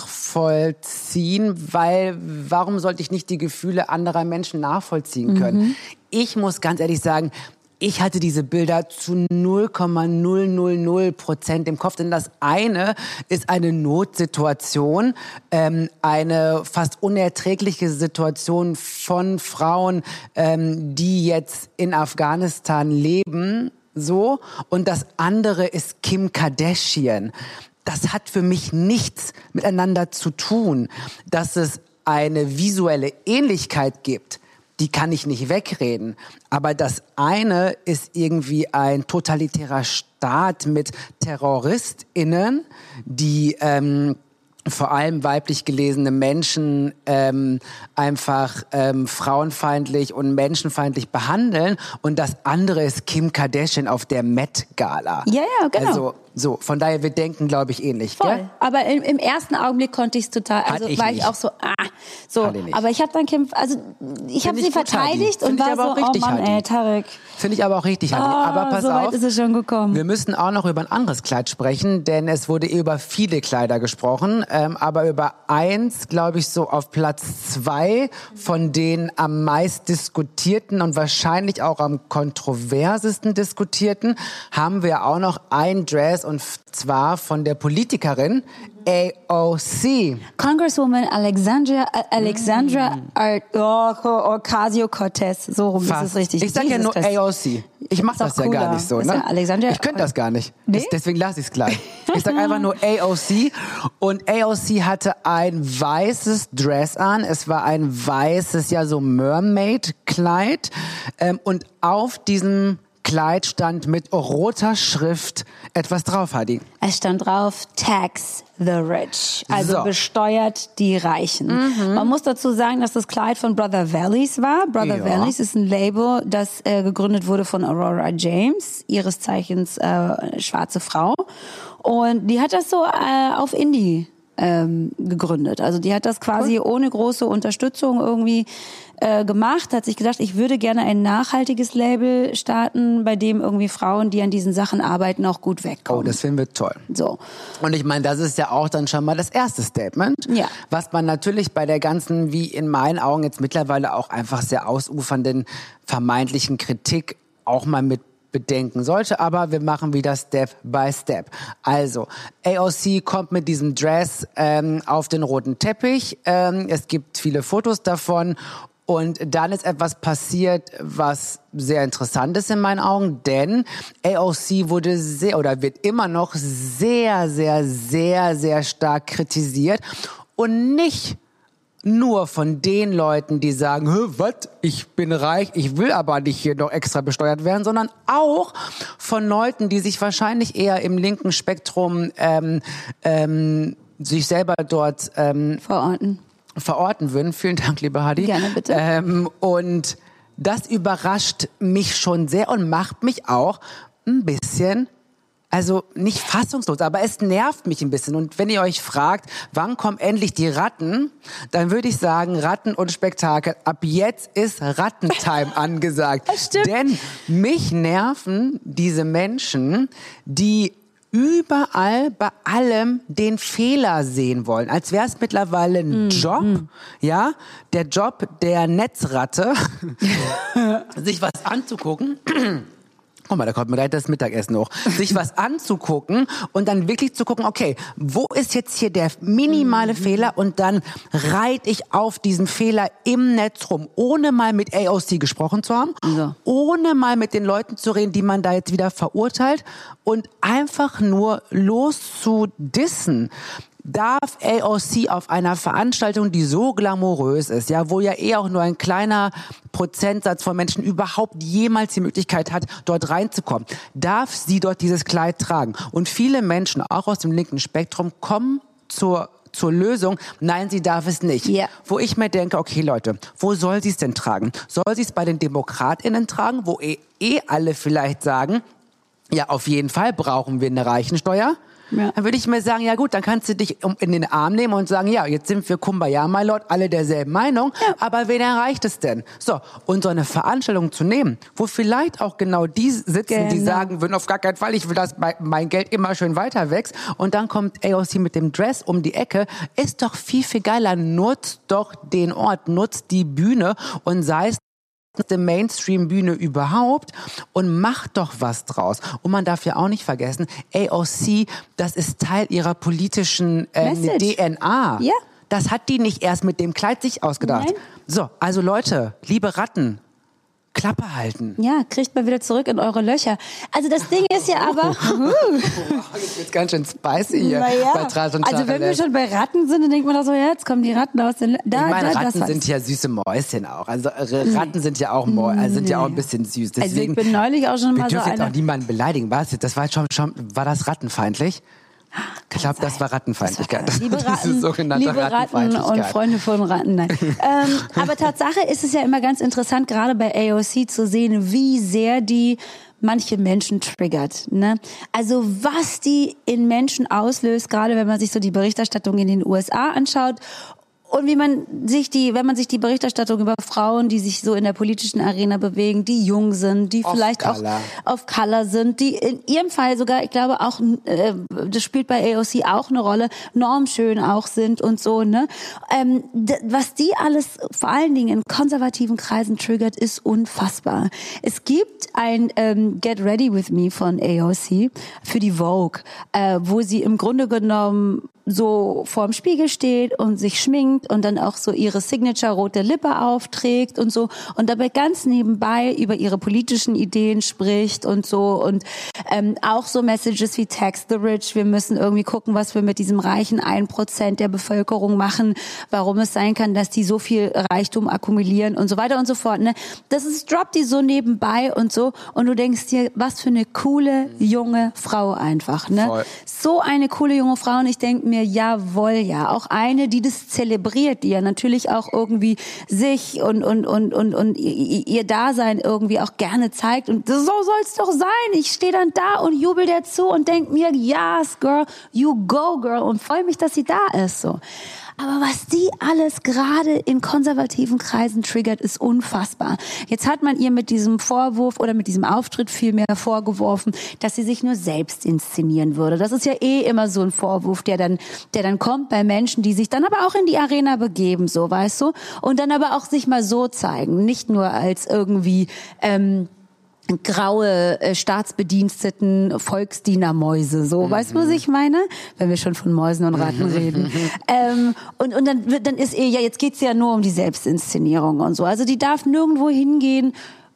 nachvollziehen, weil warum sollte ich nicht die Gefühle anderer Menschen nachvollziehen können? Ich muss ganz ehrlich sagen, ich hatte diese Bilder zu null Komma null null null Prozent im Kopf, denn das eine ist eine Notsituation, ähm, eine fast unerträgliche Situation von Frauen, ähm, die jetzt in Afghanistan leben, so. Und das andere ist Kim Kardashian. Das hat für mich nichts miteinander zu tun, dass es eine visuelle Ähnlichkeit gibt. Die kann ich nicht wegreden. Aber das eine ist irgendwie ein totalitärer Staat mit TerroristInnen, die ähm, vor allem weiblich gelesene Menschen ähm, einfach ähm, frauenfeindlich und menschenfeindlich behandeln. Und das andere ist Kim Kardashian auf der Met-Gala. Ja, ja, genau. Also so, von daher, wir denken, glaube ich, ähnlich. Voll. Gell? Aber im, im ersten Augenblick konnte ich es total, also Hatte ich war nicht. ich auch so, ah, so. Hatte ich nicht. Aber ich habe dann Kim, also ich habe Find sie ich gut, verteidigt Hadi. und Find ich war aber so, auch richtig, oh Mann, Hadi. ey, Tarek. Finde ich aber auch richtig, Hadi. Ah, Aber pass so weit auf, ist es schon gekommen. wir müssen auch noch über ein anderes Kleid sprechen, denn es wurde über viele Kleider gesprochen, ähm, aber über eins, glaube ich, so auf Platz zwei von den am meist diskutierten und wahrscheinlich auch am kontroversesten diskutierten, haben wir auch noch ein Dress und zwar von der Politikerin A O C. Congresswoman Alexandria, äh, Alexandra Mm. Ar- Ocasio-Cortez, so rum ist es richtig. Ich sag ja Jesus nur Christ. A O C. Ich mach Ist doch das ja cooler. gar nicht so, Ist ne? ja Alexandria- ich könnte das gar nicht. Nee? Das, deswegen lasse ich es gleich. Ich sag einfach nur A O C. Und A O C hatte ein weißes Dress an. Es war ein weißes, ja so Mermaid-Kleid. Ähm, und auf diesem Kleid stand mit roter Schrift etwas drauf, Hadi. Es stand drauf, tax the rich, also So. besteuert die Reichen. Man muss dazu sagen, dass das Kleid von Brother Valleys war. Brother Ja. Valleys ist ein Label, das äh, gegründet wurde von Aurora James, ihres Zeichens äh, schwarze Frau. Und die hat das so äh, auf Indie ähm, gegründet. Also die hat das quasi cool. ohne große Unterstützung irgendwie äh, gemacht, hat sich gedacht, ich würde gerne ein nachhaltiges Label starten, bei dem irgendwie Frauen, die an diesen Sachen arbeiten, auch gut wegkommen. Oh, das finden wir toll. So. Und ich meine, das ist ja auch dann schon mal das erste Statement, ja. was man natürlich bei der ganzen, wie in meinen Augen jetzt mittlerweile auch einfach sehr ausufernden vermeintlichen Kritik auch mal mit bedenken sollte, aber wir machen wieder Step by Step. Also, A O C kommt mit diesem Dress ähm, auf den roten Teppich. Ähm, es gibt viele Fotos davon. Und dann ist etwas passiert, was sehr interessant ist in meinen Augen, denn A O C wurde sehr oder wird immer noch sehr, sehr, sehr, sehr stark kritisiert und nicht nur von den Leuten, die sagen, was, ich bin reich, ich will aber nicht hier noch extra besteuert werden, sondern auch von Leuten, die sich wahrscheinlich eher im linken Spektrum ähm, ähm, sich selber dort ähm, verorten. verorten würden. Vielen Dank, liebe Hadi. Gerne, bitte. Ähm, und das überrascht mich schon sehr und macht mich auch ein bisschen, also nicht fassungslos, aber es nervt mich ein bisschen. Und wenn ihr euch fragt, wann kommen endlich die Ratten, dann würde ich sagen, Ratten und Spektakel. Ab jetzt ist Rattentime angesagt. Das stimmt. Denn mich nerven diese Menschen, die überall bei allem den Fehler sehen wollen, als wäre es mittlerweile ein mm, Job, mm. ja, der Job der Netzratte, sich was anzugucken. Guck mal, da kommt mir gleich das Mittagessen hoch. Sich was anzugucken und dann wirklich zu gucken, okay, wo ist jetzt hier der minimale mhm. Fehler? Und dann reite ich auf diesen Fehler im Netz rum, ohne mal mit A O C gesprochen zu haben, ja. ohne mal mit den Leuten zu reden, die man da jetzt wieder verurteilt und einfach nur loszudissen. Darf A O C auf einer Veranstaltung, die so glamourös ist, ja, wo ja eh auch nur ein kleiner Prozentsatz von Menschen überhaupt jemals die Möglichkeit hat, dort reinzukommen, darf sie dort dieses Kleid tragen? Und viele Menschen, auch aus dem linken Spektrum, kommen zur zur Lösung, nein, sie darf es nicht. Yeah. Wo ich mir denke, okay Leute, wo soll sie es denn tragen? Soll sie es bei den DemokratInnen tragen, wo eh, eh alle vielleicht sagen, ja, auf jeden Fall brauchen wir eine Reichensteuer? Ja. Dann würde ich mir sagen, ja gut, dann kannst du dich in den Arm nehmen und sagen, ja, jetzt sind wir Kumbaya, my Lord, alle derselben Meinung, ja. aber wen erreicht es denn? So, und so eine Veranstaltung zu nehmen, wo vielleicht auch genau die sitzen, genau. die sagen würden, auf gar keinen Fall, ich will, dass mein Geld immer schön weiter wächst, und dann kommt A O C mit dem Dress um die Ecke, ist doch viel, viel geiler. Nutzt doch den Ort, nutzt die Bühne und sei es die Mainstream-Bühne überhaupt und macht doch was draus. Und man darf ja auch nicht vergessen, A O C, das ist Teil ihrer politischen äh, D N A. Ja. Das hat die nicht erst mit dem Kleid sich ausgedacht. Nein. So, also Leute, liebe Ratten, Klappe halten. Ja, kriegt mal wieder zurück in eure Löcher. Also das Ding ist ja aber... Uh. Jetzt wird's ganz schön spicy hier. Naja. Bei Tratsch und Also wenn wir schon bei Ratten sind, dann denkt man doch so, ja, jetzt kommen die Ratten aus den... Da, ich meine, da, Ratten das sind ja süße Mäuschen auch. Also äh, Ratten nee. sind ja auch Mäu also sind nee. ja auch ein bisschen süß. Deswegen, also ich bin neulich auch schon mal so wir dürfen eine... jetzt auch niemanden beleidigen. Was? Das war schon, schon, war das rattenfeindlich? Ich glaube, das war Rattenfeindlichkeit. Das liebe Ratten, sogenannte liebe Ratten und Freunde von Ratten. Nein. ähm, aber Tatsache ist es ja immer ganz interessant, gerade bei A O C zu sehen, wie sehr die manche Menschen triggert. Ne? Also was die in Menschen auslöst, gerade wenn man sich so die Berichterstattung in den U S A anschaut. Und wie man sich die, wenn man sich die Berichterstattung über Frauen, die sich so in der politischen Arena bewegen, die jung sind, die Off vielleicht color. auch auf Color sind, die in ihrem Fall sogar, ich glaube auch, äh, das spielt bei A O C auch eine Rolle, normschön auch sind und so, ne? Ähm, d- was die alles vor allen Dingen in konservativen Kreisen triggert, ist unfassbar. Es gibt ein ähm, Get Ready With Me von A O C für die Vogue, äh, wo sie im Grunde genommen so vorm Spiegel steht und sich schminkt und dann auch so ihre Signature rote Lippe aufträgt und so und dabei ganz nebenbei über ihre politischen Ideen spricht und so und ähm, auch so Messages wie Tax the Rich, wir müssen irgendwie gucken, was wir mit diesem reichen ein Prozent der Bevölkerung machen, warum es sein kann, dass die so viel Reichtum akkumulieren und so weiter und so fort. Ne? Das ist, droppt die so nebenbei und so und du denkst dir, was für eine coole junge Frau einfach. Ne? Voll. So eine coole junge Frau und ich denke mir, mir, jawohl, ja. Auch eine, die das zelebriert, die ja natürlich auch irgendwie sich und, und, und, und, und ihr Dasein irgendwie auch gerne zeigt. Und so soll's doch sein. Ich stehe dann da und jubel der zu und denk mir, yes, girl, you go, girl. Und freue mich, dass sie da ist, so. Aber was die alles gerade in konservativen Kreisen triggert, ist unfassbar. Jetzt hat man ihr mit diesem Vorwurf oder mit diesem Auftritt vielmehr vorgeworfen, dass sie sich nur selbst inszenieren würde. Das ist ja eh immer so ein Vorwurf, der dann, der dann kommt bei Menschen, die sich dann aber auch in die Arena begeben, so, weißt du? Und dann aber auch sich mal so zeigen. Nicht nur als irgendwie, ähm, graue äh, Staatsbediensteten, Volksdienermäuse, so, mhm. weißt du, was ich meine? Wenn wir schon von Mäusen und Ratten reden. ähm, und und dann, dann ist eh, ja, jetzt geht's ja nur um die Selbstinszenierung und so. Also die darf nirgendwo hingehen,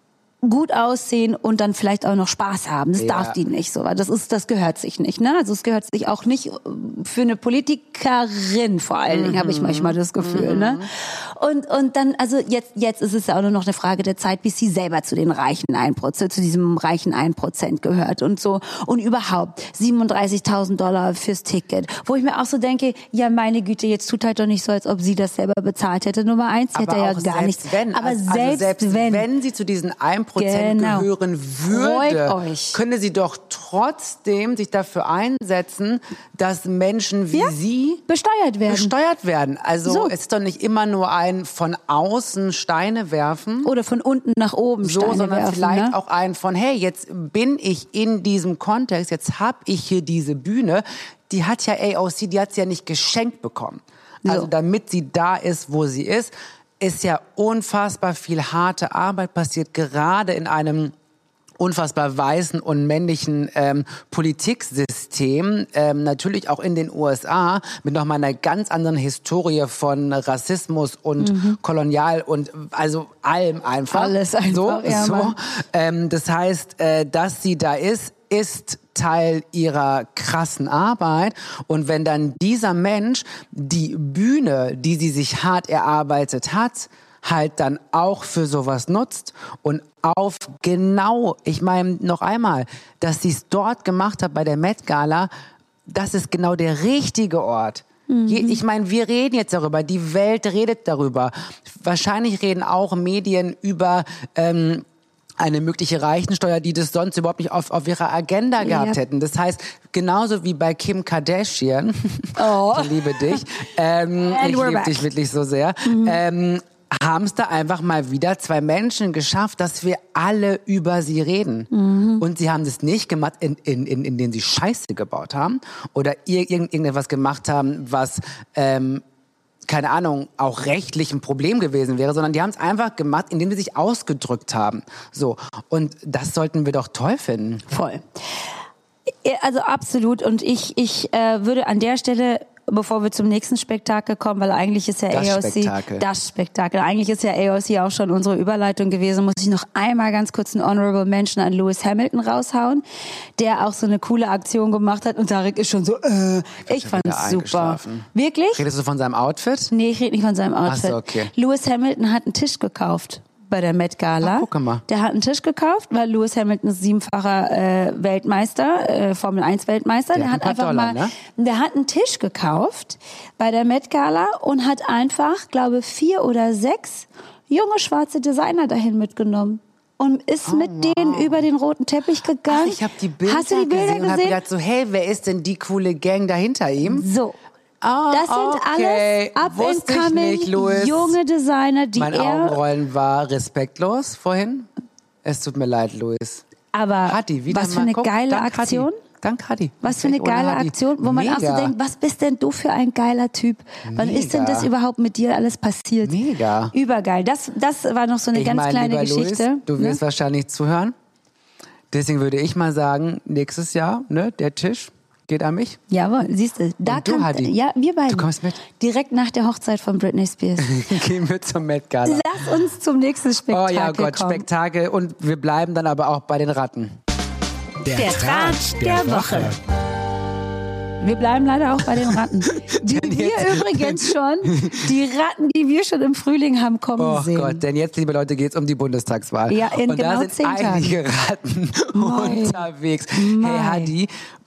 gut aussehen und dann vielleicht auch noch Spaß haben. Das ja. darf die nicht so. Das ist, das gehört sich nicht, ne? Also es gehört sich auch nicht für eine Politikerin vor allen Dingen, mhm. habe ich manchmal das Gefühl, mhm. ne? Und, und dann, also jetzt, jetzt ist es ja auch nur noch eine Frage der Zeit, bis sie selber zu den reichen ein Prozent, zu diesem reichen ein Prozent gehört und so. Und überhaupt siebenunddreißigtausend Dollar fürs Ticket. Wo ich mir auch so denke, ja meine Güte, jetzt tut halt doch nicht so, als ob sie das selber bezahlt hätte. Nummer eins hätte er ja gar nichts. Wenn, aber also selbst, selbst wenn, wenn sie zu diesen ein Prozent genau. gehören würde, Freut euch. Könne sie doch trotzdem sich dafür einsetzen, dass Menschen wie ja, sie besteuert werden. besteuert werden. Also so. Es ist doch nicht immer nur ein von außen Steine werfen. Oder von unten nach oben so, Steine sondern werfen, vielleicht ne? auch ein von, hey, jetzt bin ich in diesem Kontext, jetzt habe ich hier diese Bühne. Die hat ja A O C, die hat sie ja nicht geschenkt bekommen. Also so. damit sie da ist, wo sie ist, ist ja unfassbar viel harte Arbeit passiert, gerade in einem unfassbar weißen und männlichen ähm, Politiksystem, ähm, natürlich auch in den U S A, mit nochmal einer ganz anderen Historie von Rassismus und mhm. Kolonial und also allem einfach. Alles einfach, so, ja, so. Ähm, das heißt, äh, dass sie da ist, ist Teil ihrer krassen Arbeit. Und wenn dann dieser Mensch die Bühne, die sie sich hart erarbeitet hat, halt dann auch für sowas nutzt und auf genau, ich meine noch einmal, dass sie es dort gemacht hat bei der Met Gala, das ist genau der richtige Ort. Mhm. Ich meine, wir reden jetzt darüber, die Welt redet darüber. Wahrscheinlich reden auch Medien über ähm, eine mögliche Reichensteuer, die das sonst überhaupt nicht auf, auf ihrer Agenda gehabt ja. hätten. Das heißt, genauso wie bei Kim Kardashian, oh. ich liebe dich, ähm, ich liebe dich wirklich so sehr, mhm. ähm, haben es da einfach mal wieder zwei Menschen geschafft, dass wir alle über sie reden. Mhm. Und sie haben das nicht gemacht, in, in, in, in denen sie Scheiße gebaut haben oder ir- irgendetwas gemacht haben, was, ähm, keine Ahnung, auch rechtlich ein Problem gewesen wäre, sondern die haben es einfach gemacht, indem sie sich ausgedrückt haben. So. Und das sollten wir doch toll finden. Voll. Also absolut. Und ich, ich äh, würde an der Stelle, bevor wir zum nächsten Spektakel kommen, weil eigentlich ist ja das A O C Spektakel. das Spektakel. Eigentlich ist ja A O C auch schon unsere Überleitung gewesen. Muss ich noch einmal ganz kurz einen Honorable Mention an Lewis Hamilton raushauen, der auch so eine coole Aktion gemacht hat. Und Tarek ist schon so, äh, ich, ich fand's super. Wirklich? Redest du von seinem Outfit? Nee, ich rede nicht von seinem Outfit. Ach so, okay. Lewis Hamilton hat einen Tisch gekauft bei der Met Gala. Ach, guck mal. Der hat einen Tisch gekauft, weil Lewis Hamilton ist siebenfacher äh, Weltmeister, äh, Formel eins Weltmeister. Der, der hat einfach Dollar, mal, ne? der hat einen Tisch gekauft bei der Met Gala und hat einfach, glaube vier oder sechs junge schwarze Designer dahin mitgenommen. Und ist oh, mit wow. denen über den roten Teppich gegangen. Ach, ich habe die Bilder, Hast du die Bilder gesehen, gesehen? Und hab gedacht so, hey, wer ist denn die coole Gang da hinter ihm? So. Ah, Das sind okay. alles Wusste ich up-and-coming nicht, Louis. junge Designer, die Mein er... Augenrollen war respektlos vorhin. Es tut mir leid, Louis. Aber Hadi, wieder was für mal eine guck. geile Dank Aktion. Hadi. Dank Hadi. Was für eine geile Aktion, wo man Mega. auch so denkt, was bist denn du für ein geiler Typ? Wann Mega. ist denn das überhaupt mit dir alles passiert? Mega. Übergeil. Das, das war noch so eine Ich ganz mein, kleine lieber Geschichte. Louis, du wirst ne? wahrscheinlich zuhören. Deswegen würde ich mal sagen, nächstes Jahr, ne, der Tisch geht an mich. Jawohl, siehst du. Da Und du, kann, Hadi? ja, wir beiden. Du kommst mit? Direkt nach der Hochzeit von Britney Spears. Gehen wir zum Met Gala. Lass uns zum nächsten Oh Spektakel ja Gott, kommen. Spektakel. Und wir bleiben dann aber auch bei den Ratten. Der, der Tratsch der Woche. Wir bleiben leider auch bei den Ratten. Die wir übrigens schon, die Ratten, die wir schon im Frühling haben kommen Oh sehen. Gott, denn jetzt, liebe Leute, geht es um die Bundestagswahl. Ja, in Und genau da sind zehn Tagen. einige Ratten Mein. unterwegs. Mein. Hey Hadi,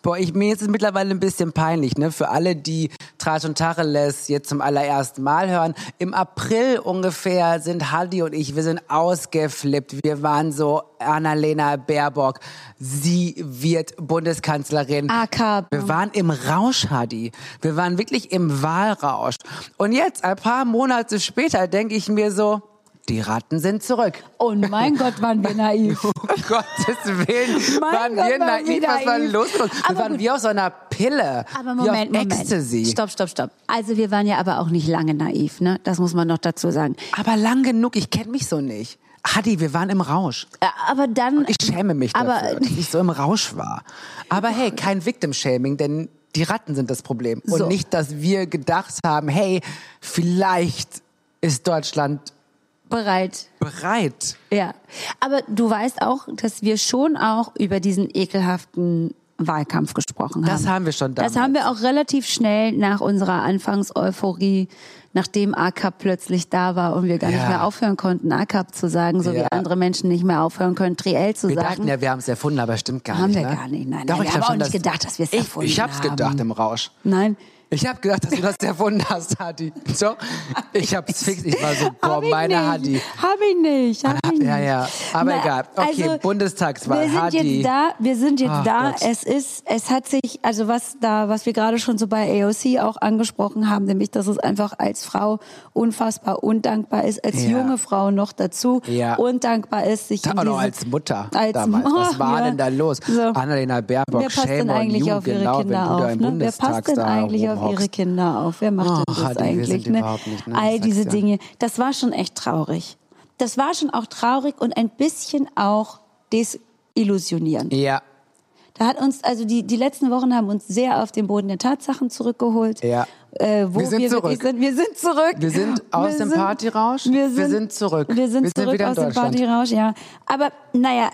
Boah, ich, mir ist es mittlerweile ein bisschen peinlich, ne? Für alle, die Tratsch und Tacheles jetzt zum allerersten Mal hören. Im April ungefähr sind Hadi und ich, wir sind ausgeflippt. Wir waren so, Annalena Baerbock, sie wird Bundeskanzlerin. A K. Wir waren im Rausch, Hadi. Wir waren wirklich im Wahlrausch. Und jetzt, ein paar Monate später, denke ich mir so, die Ratten sind zurück. Und mein Gott, waren wir naiv. Um Gottes Willen, Mein waren Gott, wir waren naiv, wir was war naiv. los mit uns? Wir Aber waren gut. wie auf so einer Pille, Aber wie Moment, auf Moment. Ecstasy. Stopp, stopp, stopp. Also wir waren ja aber auch nicht lange naiv, ne? Das muss man noch dazu sagen. Aber lang genug, ich kenne mich so nicht. Hadi, wir waren im Rausch. Äh, Aber dann... Ich schäme mich aber, dafür, dass ich so im Rausch war. Aber hey, kein Victim-Shaming, denn die Ratten sind das Problem. Und So. nicht, dass wir gedacht haben, hey, vielleicht ist Deutschland bereit. bereit. Ja. Aber du weißt auch, dass wir schon auch über diesen ekelhaften Wahlkampf gesprochen haben. Das haben wir schon damals. Das haben wir auch relativ schnell nach unserer Anfangseuphorie, nachdem A K P plötzlich da war und wir gar Ja. nicht mehr aufhören konnten, A K P zu sagen, so Ja. wie andere Menschen nicht mehr aufhören können, Triell zu Wir sagen. dachten ja, wir haben es erfunden, aber stimmt gar Haben nicht. wir ne? gar nicht. Nein, Doch, nein, ich wir hab haben auch schon, nicht dass- gedacht, dass wir es ich, erfunden Ich hab's haben. gedacht im Rausch. Nein. Ich habe gedacht, dass du das erfunden hast, Hadi. So, ich hab's fix. Ich war so, boah, Hab ich meine nicht. Hadi. Hab ich nicht. Hab ich nicht. Ja, ja, aber Na, egal. Okay, also, Bundestagswahl, wir sind Hadi. jetzt da, wir sind jetzt Ach da. Gott. Es ist, es hat sich, also was da, was wir gerade schon so bei A O C auch angesprochen haben, nämlich, dass es einfach als Frau unfassbar undankbar ist, als Ja. junge Frau noch dazu Ja. undankbar ist, sich in Auch noch diese, als Mutter als damals. Was Oh, war ja. denn da los? So. Annalena Baerbock, Wer passt shame denn on eigentlich you, auf ihre genau, Kinder wenn du auf? da im Ne? Wer Bundestag passt denn da eigentlich auf ihre rumhockst. Kinder auf? Wer macht Oh, denn das Hadi, wir eigentlich? sind Ne? überhaupt nicht, ne? Ich All sag's diese dir. Dinge, das war schon echt traurig. Das war schon auch traurig und ein bisschen auch desillusionierend. Ja, Da hat uns, also die, die letzten Wochen haben uns sehr auf den Boden der Tatsachen zurückgeholt. Ja. Äh, wo Wir sind wir zurück. wirklich Sind. Wir sind zurück. Wir sind aus Wir dem sind- Partyrausch. Wir sind, Wir sind zurück. Wir sind Wir sind zurück wieder in aus dem Deutschland. Partyrausch, ja. Aber naja,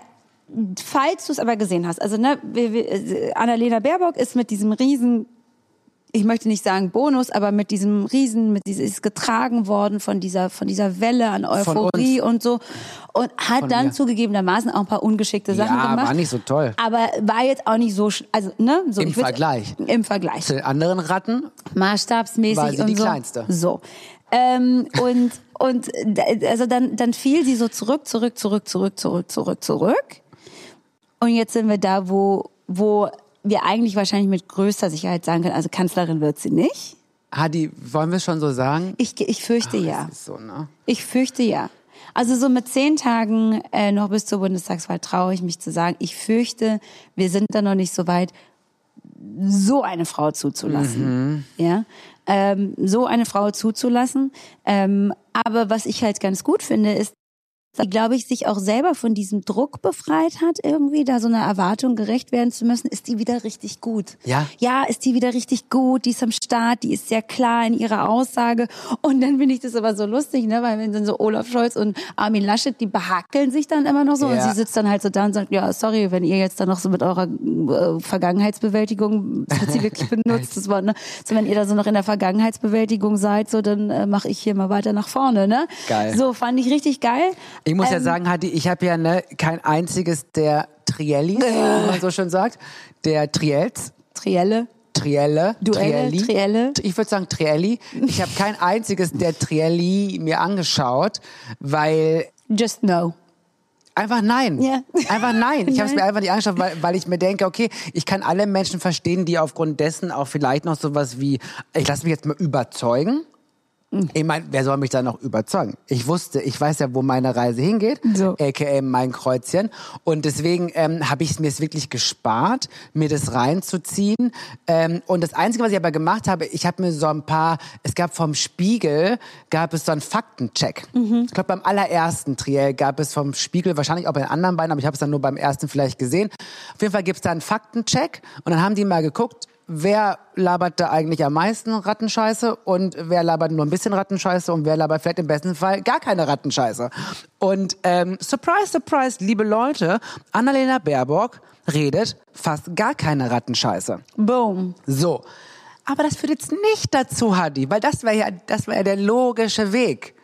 falls du es aber gesehen hast, also ne, wir, wir, äh, Annalena Baerbock ist mit diesem riesen, ich möchte nicht sagen Bonus, aber mit diesem Riesen, mit diesem, ist getragen worden von dieser, von dieser Welle an Euphorie und so. Und hat Von dann mir. zugegebenermaßen auch ein paar ungeschickte Sachen Ja, gemacht. war nicht so toll. Aber war jetzt auch nicht so, sch- also, ne? So, Im ich würd- Vergleich. Im Vergleich. zu den anderen Ratten Maßstabsmäßig war sie und die so. kleinste. So. Ähm, und, und, d- also dann, dann fiel sie so zurück, zurück, zurück, zurück, zurück, zurück, zurück. Und jetzt sind wir da, wo, wo wir eigentlich wahrscheinlich mit größter Sicherheit sagen können, also Kanzlerin wird sie nicht. Hadi, wollen wir es schon so sagen? Ich, ich fürchte ja. Das ist so, ne? Ich fürchte ja. Also so mit zehn Tagen äh, noch bis zur Bundestagswahl traue ich mich zu sagen, ich fürchte, wir sind da noch nicht so weit, so eine Frau zuzulassen. Ja, ähm, so eine Frau zuzulassen. Ähm, aber was ich halt ganz gut finde, ist, die, glaube ich, sich auch selber von diesem Druck befreit hat, irgendwie da so einer Erwartung gerecht werden zu müssen, ist die wieder richtig gut. Ja. Ja, ist die wieder richtig gut, die ist am Start, die ist sehr klar in ihrer Aussage. Und dann finde ich das aber so lustig, ne, weil wenn dann so Olaf Scholz und Armin Laschet, die behackeln sich dann immer noch so Ja. und sie sitzt dann halt so da und sagt, ja, sorry, wenn ihr jetzt dann noch so mit eurer äh, Vergangenheitsbewältigung, das wird sie wirklich benutzt, das Wort, ne, so wenn ihr da so noch in der Vergangenheitsbewältigung seid, so dann äh, mache ich hier mal weiter nach vorne, ne? Geil. So, fand ich richtig geil. Ich muss ja Ähm, sagen, Hadi, ich habe ja ne, kein einziges der Triellis, wie man so schön sagt, der Triels, Trielle, Trielle, Duelle, Trielli. Trielle. Ich würde sagen Trielli. Ich habe kein einziges der Trielli mir angeschaut, weil just no. einfach nein. Ja. Einfach nein. Ich habe es Nein. mir einfach nicht angeschaut, weil, weil ich mir denke, okay, ich kann alle Menschen verstehen, die aufgrund dessen auch vielleicht noch sowas wie, ich lasse mich jetzt mal überzeugen. Ich meine, wer soll mich da noch überzeugen? Ich wusste, ich weiß ja, wo meine Reise hingeht, So. aka mein Kreuzchen. Und deswegen ähm, habe ich es mir jetzt wirklich gespart, mir das reinzuziehen. Ähm, und das Einzige, was ich aber gemacht habe, ich habe mir so ein paar, es gab vom Spiegel, gab es so einen Faktencheck. Ich glaube, beim allerersten Triell gab es vom Spiegel, wahrscheinlich auch bei den anderen beiden, aber ich habe es dann nur beim ersten vielleicht gesehen. Auf jeden Fall gibt es da einen Faktencheck und dann haben die mal geguckt, wer labert da eigentlich am meisten Rattenscheiße und wer labert nur ein bisschen Rattenscheiße und wer labert vielleicht im besten Fall gar keine Rattenscheiße. Und ähm, surprise, surprise, liebe Leute, Annalena Baerbock redet fast gar keine Rattenscheiße. Boom. So, aber das führt jetzt nicht dazu, Hadi, weil das wäre ja, das wäre ja der logische Weg.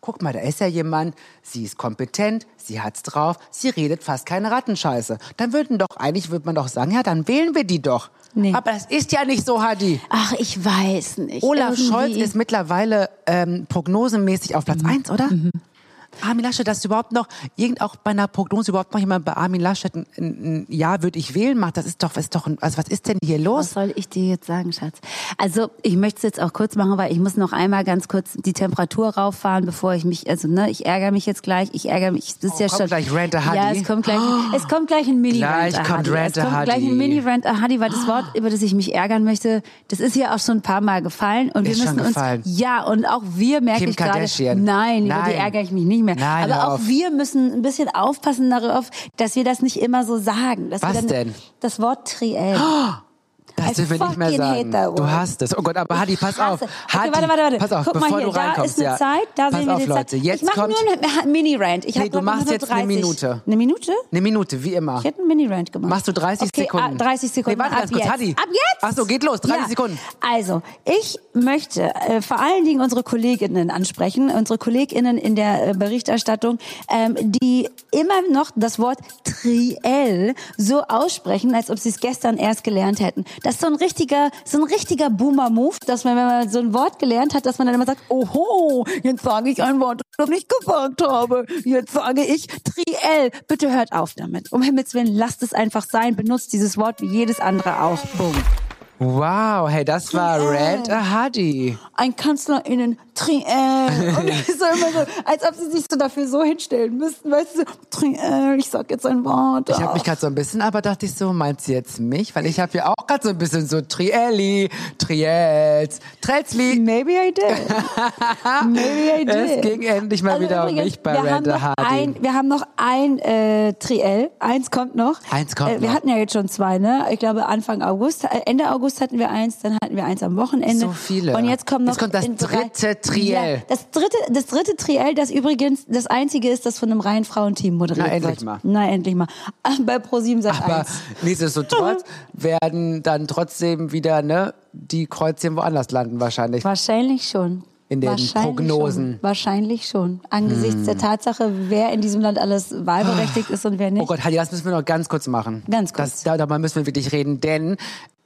guck mal, da ist ja jemand, sie ist kompetent, sie hat's drauf, sie redet fast keine Rattenscheiße. Dann würden doch, eigentlich würde man doch sagen, ja, dann wählen wir die doch. Nee. Aber das ist ja nicht so, Hadi. Ach, ich weiß nicht. Olaf Irgendwie. Scholz ist mittlerweile ähm, prognosemäßig auf Platz eins, oder? Mhm. Armin Laschet, dass überhaupt noch, irgend auch bei einer Prognose überhaupt noch jemand bei Armin Laschet ein, ein Ja würde ich wählen macht, das ist doch, ist doch, ein, also was ist denn hier los? Was soll ich dir jetzt sagen, Schatz? Also, ich möchte es jetzt auch kurz machen, weil ich muss noch einmal ganz kurz die Temperatur rauffahren, bevor ich mich, also, ne, ich ärgere mich jetzt gleich, ich ärgere mich, das ist oh, ja kommt schon. gleich Rant a Hadi? Ja, es kommt gleich, oh. es kommt gleich ein Mini-Rant Gleich kommt Rant a Es kommt Hadi. gleich ein Mini-Rant a Hadi, weil das Wort, über das ich mich ärgern möchte, das ist ja auch schon ein paar Mal gefallen und Ist wir müssen schon gefallen. uns, ja, und auch wir merke Kim ich gerade, Kardashian. nein, über Nein. die ärgere ich mich nicht mehr. Nein, aber hör auch auf. wir müssen ein bisschen aufpassen darauf, dass wir das nicht immer so sagen. Dass Was wir dann denn? Das Wort Triell. Das I dürfen wir nicht mehr fucking hate sagen. that word. Du hast es. Oh Gott, aber Hadi, pass auf. Okay, Hadi, warte, warte, warte. pass auf, Guck bevor mal hier, du reinkommst. da ist eine ja. Zeit, da pass sehen wir auf, die Leute, Zeit. jetzt ich mache kommt... nur einen Mini-Rant. Ich Nee, hab, du glaub, machst nur jetzt eine dreißig. Minute. Eine Minute? Eine Minute, wie immer. Ich hätte einen Mini-Rant gemacht. Machst du dreißig okay, Sekunden? Ah, dreißig Sekunden. Nee, warte ab ganz kurz, jetzt. Hadi. Ab jetzt? Ach so, geht los, dreißig ja. Sekunden. Also, ich möchte äh, vor allen Dingen unsere Kolleginnen ansprechen, unsere Kolleginnen in der äh, Berichterstattung, ähm, die immer noch das Wort Triell so aussprechen, als ob sie es gestern erst gelernt hätten. Das ist so ein richtiger, so ein richtiger Boomer-Move, dass man, wenn man so ein Wort gelernt hat, dass man dann immer sagt, oho, jetzt sage ich ein Wort, das ich nicht gesagt habe. Jetzt sage ich Triell. Bitte hört auf damit. Um Himmels Willen, lasst es einfach sein. Benutzt dieses Wort wie jedes andere auch. Boom. Wow, hey, das war Rant a Hadi. Ein KanzlerInnen Triell. Und das ist so immer so, als ob sie sich so dafür so hinstellen müssten. Weißt du, Triell, ich sag jetzt ein Wort. Ich habe mich gerade so ein bisschen, aber dachte ich so, meinst du jetzt mich? Weil ich habe ja auch gerade so ein bisschen so Trielli, Triels, Trelzli. Maybe I did. Maybe I did. Es ging endlich mal Also wieder um übrigens, mich bei wir haben Rant a noch Hadi. ein, Wir haben noch ein äh, Triell. Eins kommt noch. Eins kommt äh, Wir noch. hatten ja jetzt schon zwei, ne? Ich glaube Anfang August, äh, Ende August hatten wir eins, dann hatten wir eins am Wochenende. So viele. Und jetzt kommt noch Jetzt kommt das in drei- dritte Triell. Ja, das dritte, das dritte Triell, das übrigens das einzige ist, das von einem reinen Frauenteam moderiert Na, endlich wird. mal. Na, endlich mal. Bei ProSieben Sat Aber eins. nichtsdestotrotz werden dann trotzdem wieder ne, die Kreuzchen woanders landen wahrscheinlich. Wahrscheinlich schon. In den Wahrscheinlich Prognosen. Schon. Wahrscheinlich schon. Angesichts der Tatsache, wer in diesem Land alles wahlberechtigt ist und wer nicht. Oh Gott, Hadi, das müssen wir noch ganz kurz machen. Ganz kurz. Das, da, darüber müssen wir wirklich reden, denn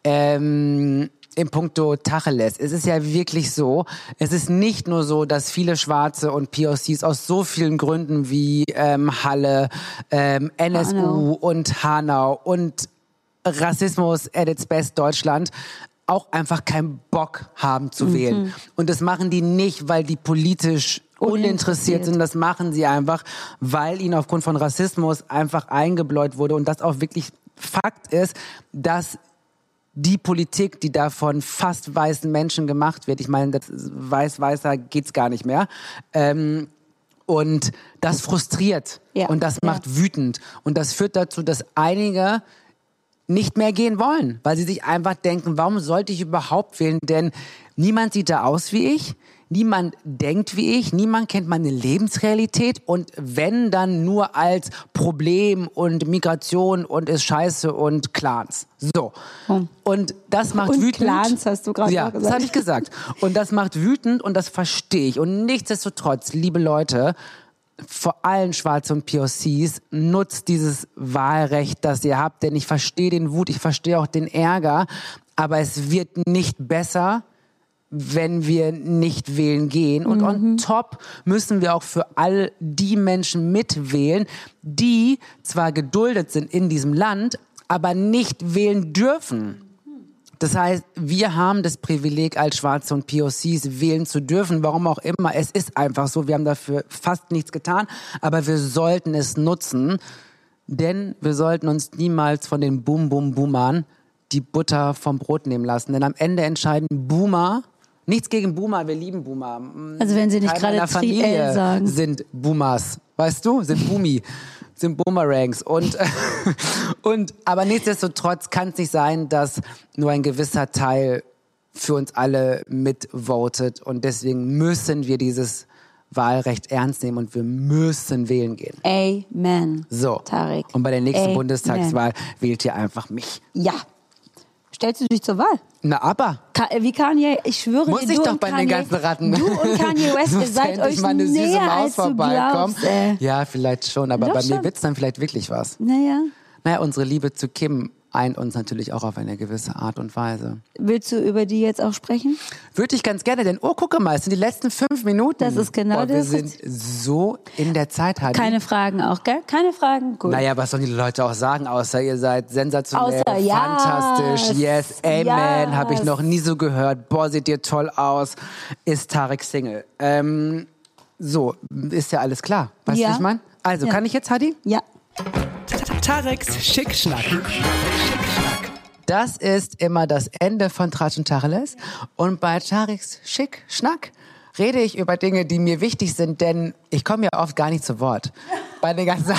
ähm, in puncto Tacheles, es ist ja wirklich so, es ist nicht nur so, dass viele Schwarze und P O Cs aus so vielen Gründen wie ähm, Halle, ähm, N S U Hanau. und Hanau und Rassismus at its best Deutschland auch einfach keinen Bock haben zu wählen. Und das machen die nicht, weil die politisch uninteressiert sind. Das machen sie einfach, weil ihnen aufgrund von Rassismus einfach eingebläut wurde und das auch wirklich Fakt ist, dass die Politik, die da von fast weißen Menschen gemacht wird, ich meine, das weiß-weißer geht's gar nicht mehr, ähm, und das frustriert Ja, und das ja. macht wütend und das führt dazu, dass einige nicht mehr gehen wollen, weil sie sich einfach denken, warum sollte ich überhaupt wählen, denn niemand sieht da aus wie ich, niemand denkt wie ich, niemand kennt meine Lebensrealität und wenn, dann nur als Problem und Migration und ist scheiße und Clans. So. Hm. Und das macht Und wütend. Clans hast du gerade Ja, noch das gesagt. habe ich gesagt. Und das macht wütend und das verstehe ich. Und nichtsdestotrotz, liebe Leute, vor allem Schwarze und P O Cs, nutzt dieses Wahlrecht, das ihr habt, denn ich verstehe den Wut, ich verstehe auch den Ärger, aber es wird nicht besser, wenn wir nicht wählen gehen. Und on top müssen wir auch für all die Menschen mitwählen, die zwar geduldet sind in diesem Land, aber nicht wählen dürfen. Das heißt, wir haben das Privileg, als Schwarze und P O Cs wählen zu dürfen, warum auch immer. Es ist einfach so, wir haben dafür fast nichts getan, aber wir sollten es nutzen, denn wir sollten uns niemals von den Boom-Boom-Boomern die Butter vom Brot nehmen lassen. Denn am Ende entscheiden Boomer, nichts gegen Boomer, wir lieben Boomer. Also wenn sie nicht Keiner in gerade der Triell Familie sagen. sind Boomers, weißt du, sind Boomi. sind Boomerangs. Und, und, aber nichtsdestotrotz kann es nicht sein, dass nur ein gewisser Teil für uns alle mitvotet. Und deswegen müssen wir dieses Wahlrecht ernst nehmen und wir müssen wählen gehen. Amen. So. Tarek. Und bei der nächsten Amen. Bundestagswahl wählt ihr einfach mich. Ja. stellst du dich zur Wahl. Na, aber. Ka- Wie Kanye, ich schwöre Muss dir, ich du doch und bei Kanye, den ganzen Ratten. du und Kanye West, ihr Muss seid endlich euch mal eine süße näher, Maus als du vorbeikommen. glaubst, ey. Ja, vielleicht schon, aber Doch bei mir schon. wird's dann vielleicht wirklich was. Naja, Naja, unsere Liebe zu Kim eint uns natürlich auch auf eine gewisse Art und Weise. willst du über die jetzt auch sprechen? Würde ich ganz gerne, denn oh, gucke mal, es sind die letzten fünf Minuten. Das ist genau Boah, wir das. sind so in der Zeit, Hadi. Keine Fragen auch, gell? Keine Fragen? Gut. Naja, was sollen die Leute auch sagen, außer ihr seid sensationell, Außer, yes, fantastisch, yes, amen, yes. habe ich noch nie so gehört, boah, seht ihr toll aus, ist Tarek Single. Ähm, so, ist ja alles klar, weißt du, Ja. was ich meine? Also, Ja. kann ich jetzt, Hadi? Ja. Tareks Schickschnack. Das ist immer das Ende von Tratsch und Tacheles. Und bei Tareks Schick-Schnack rede ich über Dinge, die mir wichtig sind, denn ich komme ja oft gar nicht zu Wort. Bei den ganzen,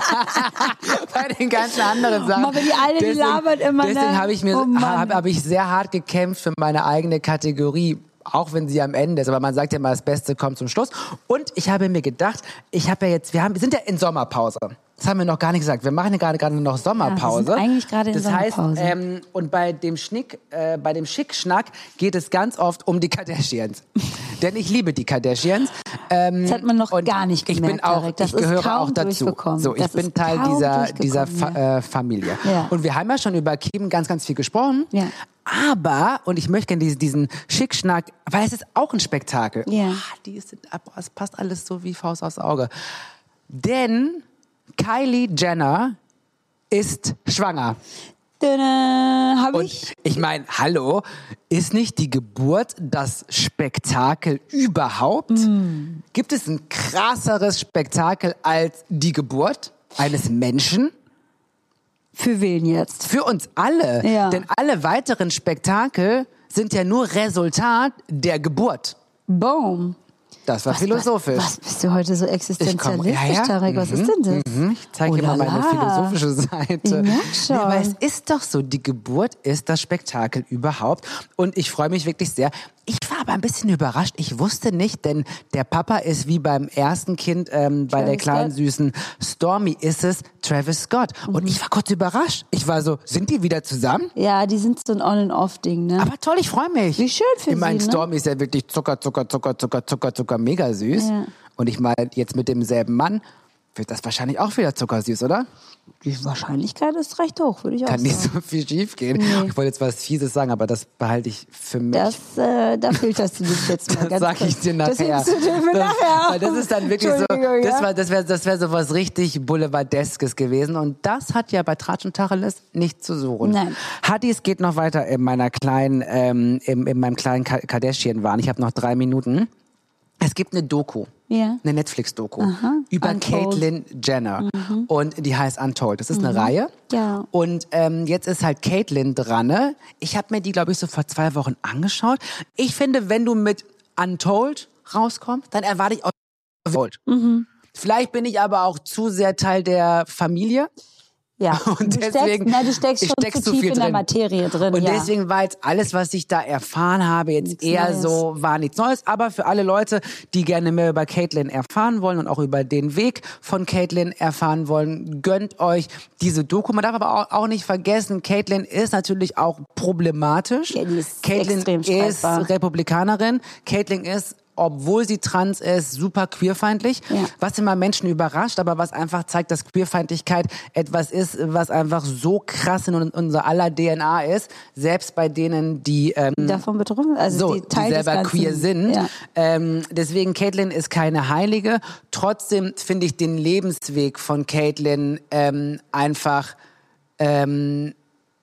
bei den ganzen anderen Sachen. Aber die eine, die labert immer, ne? Deswegen habe ich mir, Oh Mann. habe hab ich sehr hart gekämpft für meine eigene Kategorie. Auch wenn sie am Ende ist, aber man sagt ja mal, das Beste kommt zum Schluss. Und ich habe mir gedacht, ich habe ja jetzt, wir haben, wir sind ja in Sommerpause. Das haben wir noch gar nicht gesagt. Wir machen ja gerade gerade noch Sommerpause. Ja, wir sind eigentlich gerade in das Sommerpause. heißt, ähm, und bei dem Schnick, äh, bei dem Schickschnack geht es ganz oft um die Kardashians. Denn ich liebe die Kardashians. Ähm, Das hat man noch und gar nicht ich gemerkt, bin auch, Tarek. Das ich ist gehöre kaum auch dazu. durchgekommen. So, ich Das bin ist Teil kaum dieser dieser durchgekommen, Fa ja. äh, Familie. Ja. Und wir haben ja schon über Kim ganz ganz viel gesprochen. Ja. Aber, und ich möchte gerne diesen, diesen Schickschnack, weil es ist auch ein Spektakel. Ja. Ah, die ist, boah, es passt alles so wie Faust aufs Auge. Denn Kylie Jenner ist schwanger. Habe Und ich? ich meine, hallo, ist nicht die Geburt das Spektakel überhaupt? Mm. Gibt es ein krasseres Spektakel als die Geburt eines Menschen? Für wen jetzt? Für uns alle. Ja. Denn alle weiteren Spektakel sind ja nur Resultat der Geburt. Boom. Das war philosophisch. Was, was bist du heute so existenzialistisch, ja, ja. Tarek? Was ist denn das? Mhm. Ich zeige dir Oh mal la meine la. philosophische Seite. Ich merk schon. Ja, aber es ist doch so, die Geburt ist das Spektakel überhaupt. Und ich freue mich wirklich sehr. Ich war aber ein bisschen überrascht. Ich wusste nicht, denn der Papa ist wie beim ersten Kind, ähm, bei der Travis kleinen Scott. süßen Stormy ist es Travis Scott. Und ich war kurz überrascht. Ich war so, sind die wieder zusammen? Ja, die sind so ein On-and-Off-Ding, ne? Aber toll, ich freue mich. Wie schön für Ich meine, sie, ne? Stormy ist ja wirklich Zucker, Zucker, Zucker, Zucker, Zucker, Zucker, mega süß. Ja. Und ich meine, jetzt mit demselben Mann wird das wahrscheinlich auch wieder zuckersüß, oder? Die Wahrscheinlichkeit ist recht hoch, würde ich auch Kann nicht sagen. so viel schief gehen. Nee. Ich wollte jetzt was Fieses sagen, aber das behalte ich für mich. Das, äh, da filterst du dich jetzt mal Das ganz sag ich kurz. dir nachher. Das hebst du dir für das, nachher. Weil das ist dann wirklich so, Entschuldigung, das ja? war, das wäre, das wäre so was richtig Boulevardeskes gewesen. Und das hat ja bei Tratsch und Tacheles nicht zu suchen. Nein. Hadi, es geht noch weiter in meiner kleinen, ähm, in, in meinem kleinen Ka- Kardashian-Wahn. Ich habe noch drei Minuten. Es gibt eine Doku. Ja. Eine Netflix-Doku über Untold. Caitlyn Jenner. Und die heißt Untold. Das ist eine Reihe. Ja. Und ähm, jetzt ist halt Caitlyn dran. Ne? Ich habe mir die, glaube ich, so vor zwei Wochen angeschaut. Ich finde, wenn du mit Untold rauskommst, dann erwarte ich auch Untold. Vielleicht bin ich aber auch zu sehr Teil der Familie. Ja, Und du deswegen steckst, na, du steckst ich schon steck zu zu tief viel in der drin. Materie drin. Und ja. deswegen war jetzt alles, was ich da erfahren habe, jetzt Nichts eher Neues. so, war nichts Neues. Aber für alle Leute, die gerne mehr über Caitlyn erfahren wollen und auch über den Weg von Caitlyn erfahren wollen, gönnt euch diese Doku. Man darf aber auch, auch nicht vergessen, Caitlyn ist natürlich auch problematisch. Ja, die ist Caitlyn extrem ist streitbar. Republikanerin. Caitlyn ist, obwohl sie trans ist, super queerfeindlich. Ja. Was immer Menschen überrascht, aber was einfach zeigt, dass Queerfeindlichkeit etwas ist, was einfach so krass in unser aller D N A ist. Selbst bei denen, die ähm, davon betroffen, also so, die, die Teil des selber Ganzen. queer sind. Ja. Ähm, deswegen, Caitlyn ist keine Heilige. Trotzdem finde ich den Lebensweg von Caitlyn ähm, einfach ähm,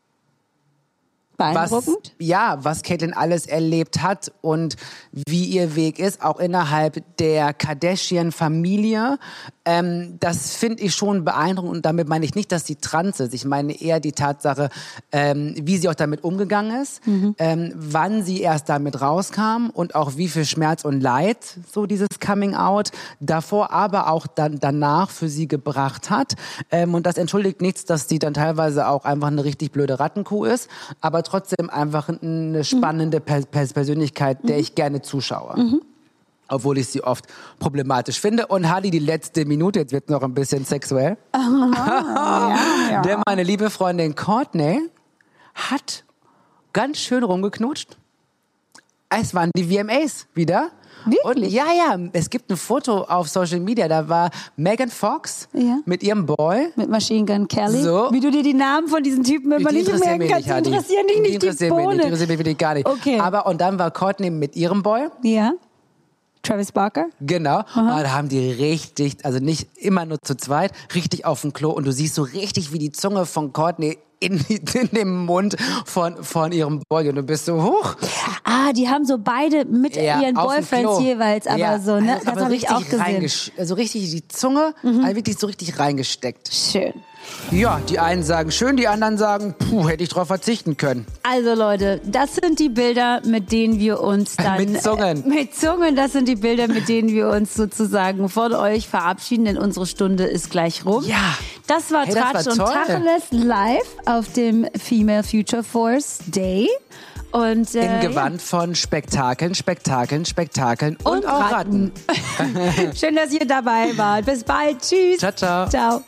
was, Beeindruckend. ja, was Caitlyn alles erlebt hat und wie ihr Weg ist, auch innerhalb der Kardashian-Familie. Ähm, das finde ich schon beeindruckend und damit meine ich nicht, dass sie trans ist. Ich meine eher die Tatsache, ähm, wie sie auch damit umgegangen ist, Mhm. ähm, wann sie erst damit rauskam und auch wie viel Schmerz und Leid so dieses Coming-out davor, aber auch dann danach für sie gebracht hat. Ähm, und das entschuldigt nichts, dass sie dann teilweise auch einfach eine richtig blöde Rattenkuh ist, aber trotzdem einfach eine spannende Per- Per- Persönlichkeit, der ich gerne zuschaue. Obwohl ich sie oft problematisch finde. Und Hadi, die letzte Minute, jetzt wird noch ein bisschen sexuell. ja, ja. Denn meine liebe Freundin Courtney hat ganz schön rumgeknutscht. Es waren die V M As wieder. Wirklich? Und ja, ja, es gibt ein Foto auf Social Media, da war Megan Fox Ja. mit ihrem Boy. Mit Machine Gun Kelly. So. Wie du dir die Namen von diesen Typen immer Die nicht interessieren merken mich kannst. nicht, Die Hadi. interessieren dich Die nicht, die interessieren mich nicht, die Bohne. interessieren mich wirklich gar nicht. Okay. Aber, und dann war Courtney mit ihrem Boy. Ja. Travis Barker. Genau. Und da haben die richtig, also nicht immer nur zu zweit, richtig auf dem Klo. Und du siehst so richtig, wie die Zunge von Courtney in, in dem Mund von, von ihrem Boy. Und du bist so hoch. Ah, die haben so beide mit Ja, ihren auf dem Boyfriends Klo. jeweils, aber Ja, so, ne? also, Das aber habe ich richtig auch gesehen. reingesch- Also richtig die Zunge, also wirklich so richtig reingesteckt. Schön. Ja, die einen sagen schön, die anderen sagen, puh, hätte ich drauf verzichten können. Also Leute, das sind die Bilder, mit denen wir uns dann... Mit Zungen. Äh, mit Zungen, das sind die Bilder, mit denen wir uns sozusagen von euch verabschieden, denn unsere Stunde ist gleich rum. Ja. Das war Hey, das Tratsch war und toll. Tacheles live auf dem Female Future Force Day. Und, äh, Im Gewand von Spektakeln, Spektakeln, Spektakeln und, Und auch Ratten. ja. Schön, dass ihr dabei wart. Bis bald. Tschüss. Ciao, ciao. Ciao.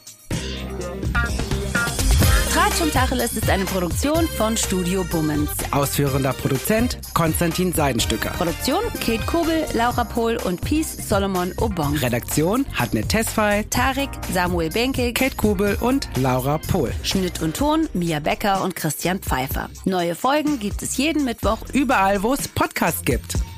Tratsch und Tacheles ist eine Produktion von Studio Bummens. Ausführender Produzent Konstantin Seidenstücker. Produktion Kate Kobel, Laura Pohl und Peace Solomon Obong. Redaktion Hatne Tesfaye, Tarek, Samuel Benke, Kate Kubel und Laura Pohl. Schnitt und Ton Mia Becker und Christian Pfeiffer. Neue Folgen gibt es jeden Mittwoch. Überall, wo es Podcasts gibt.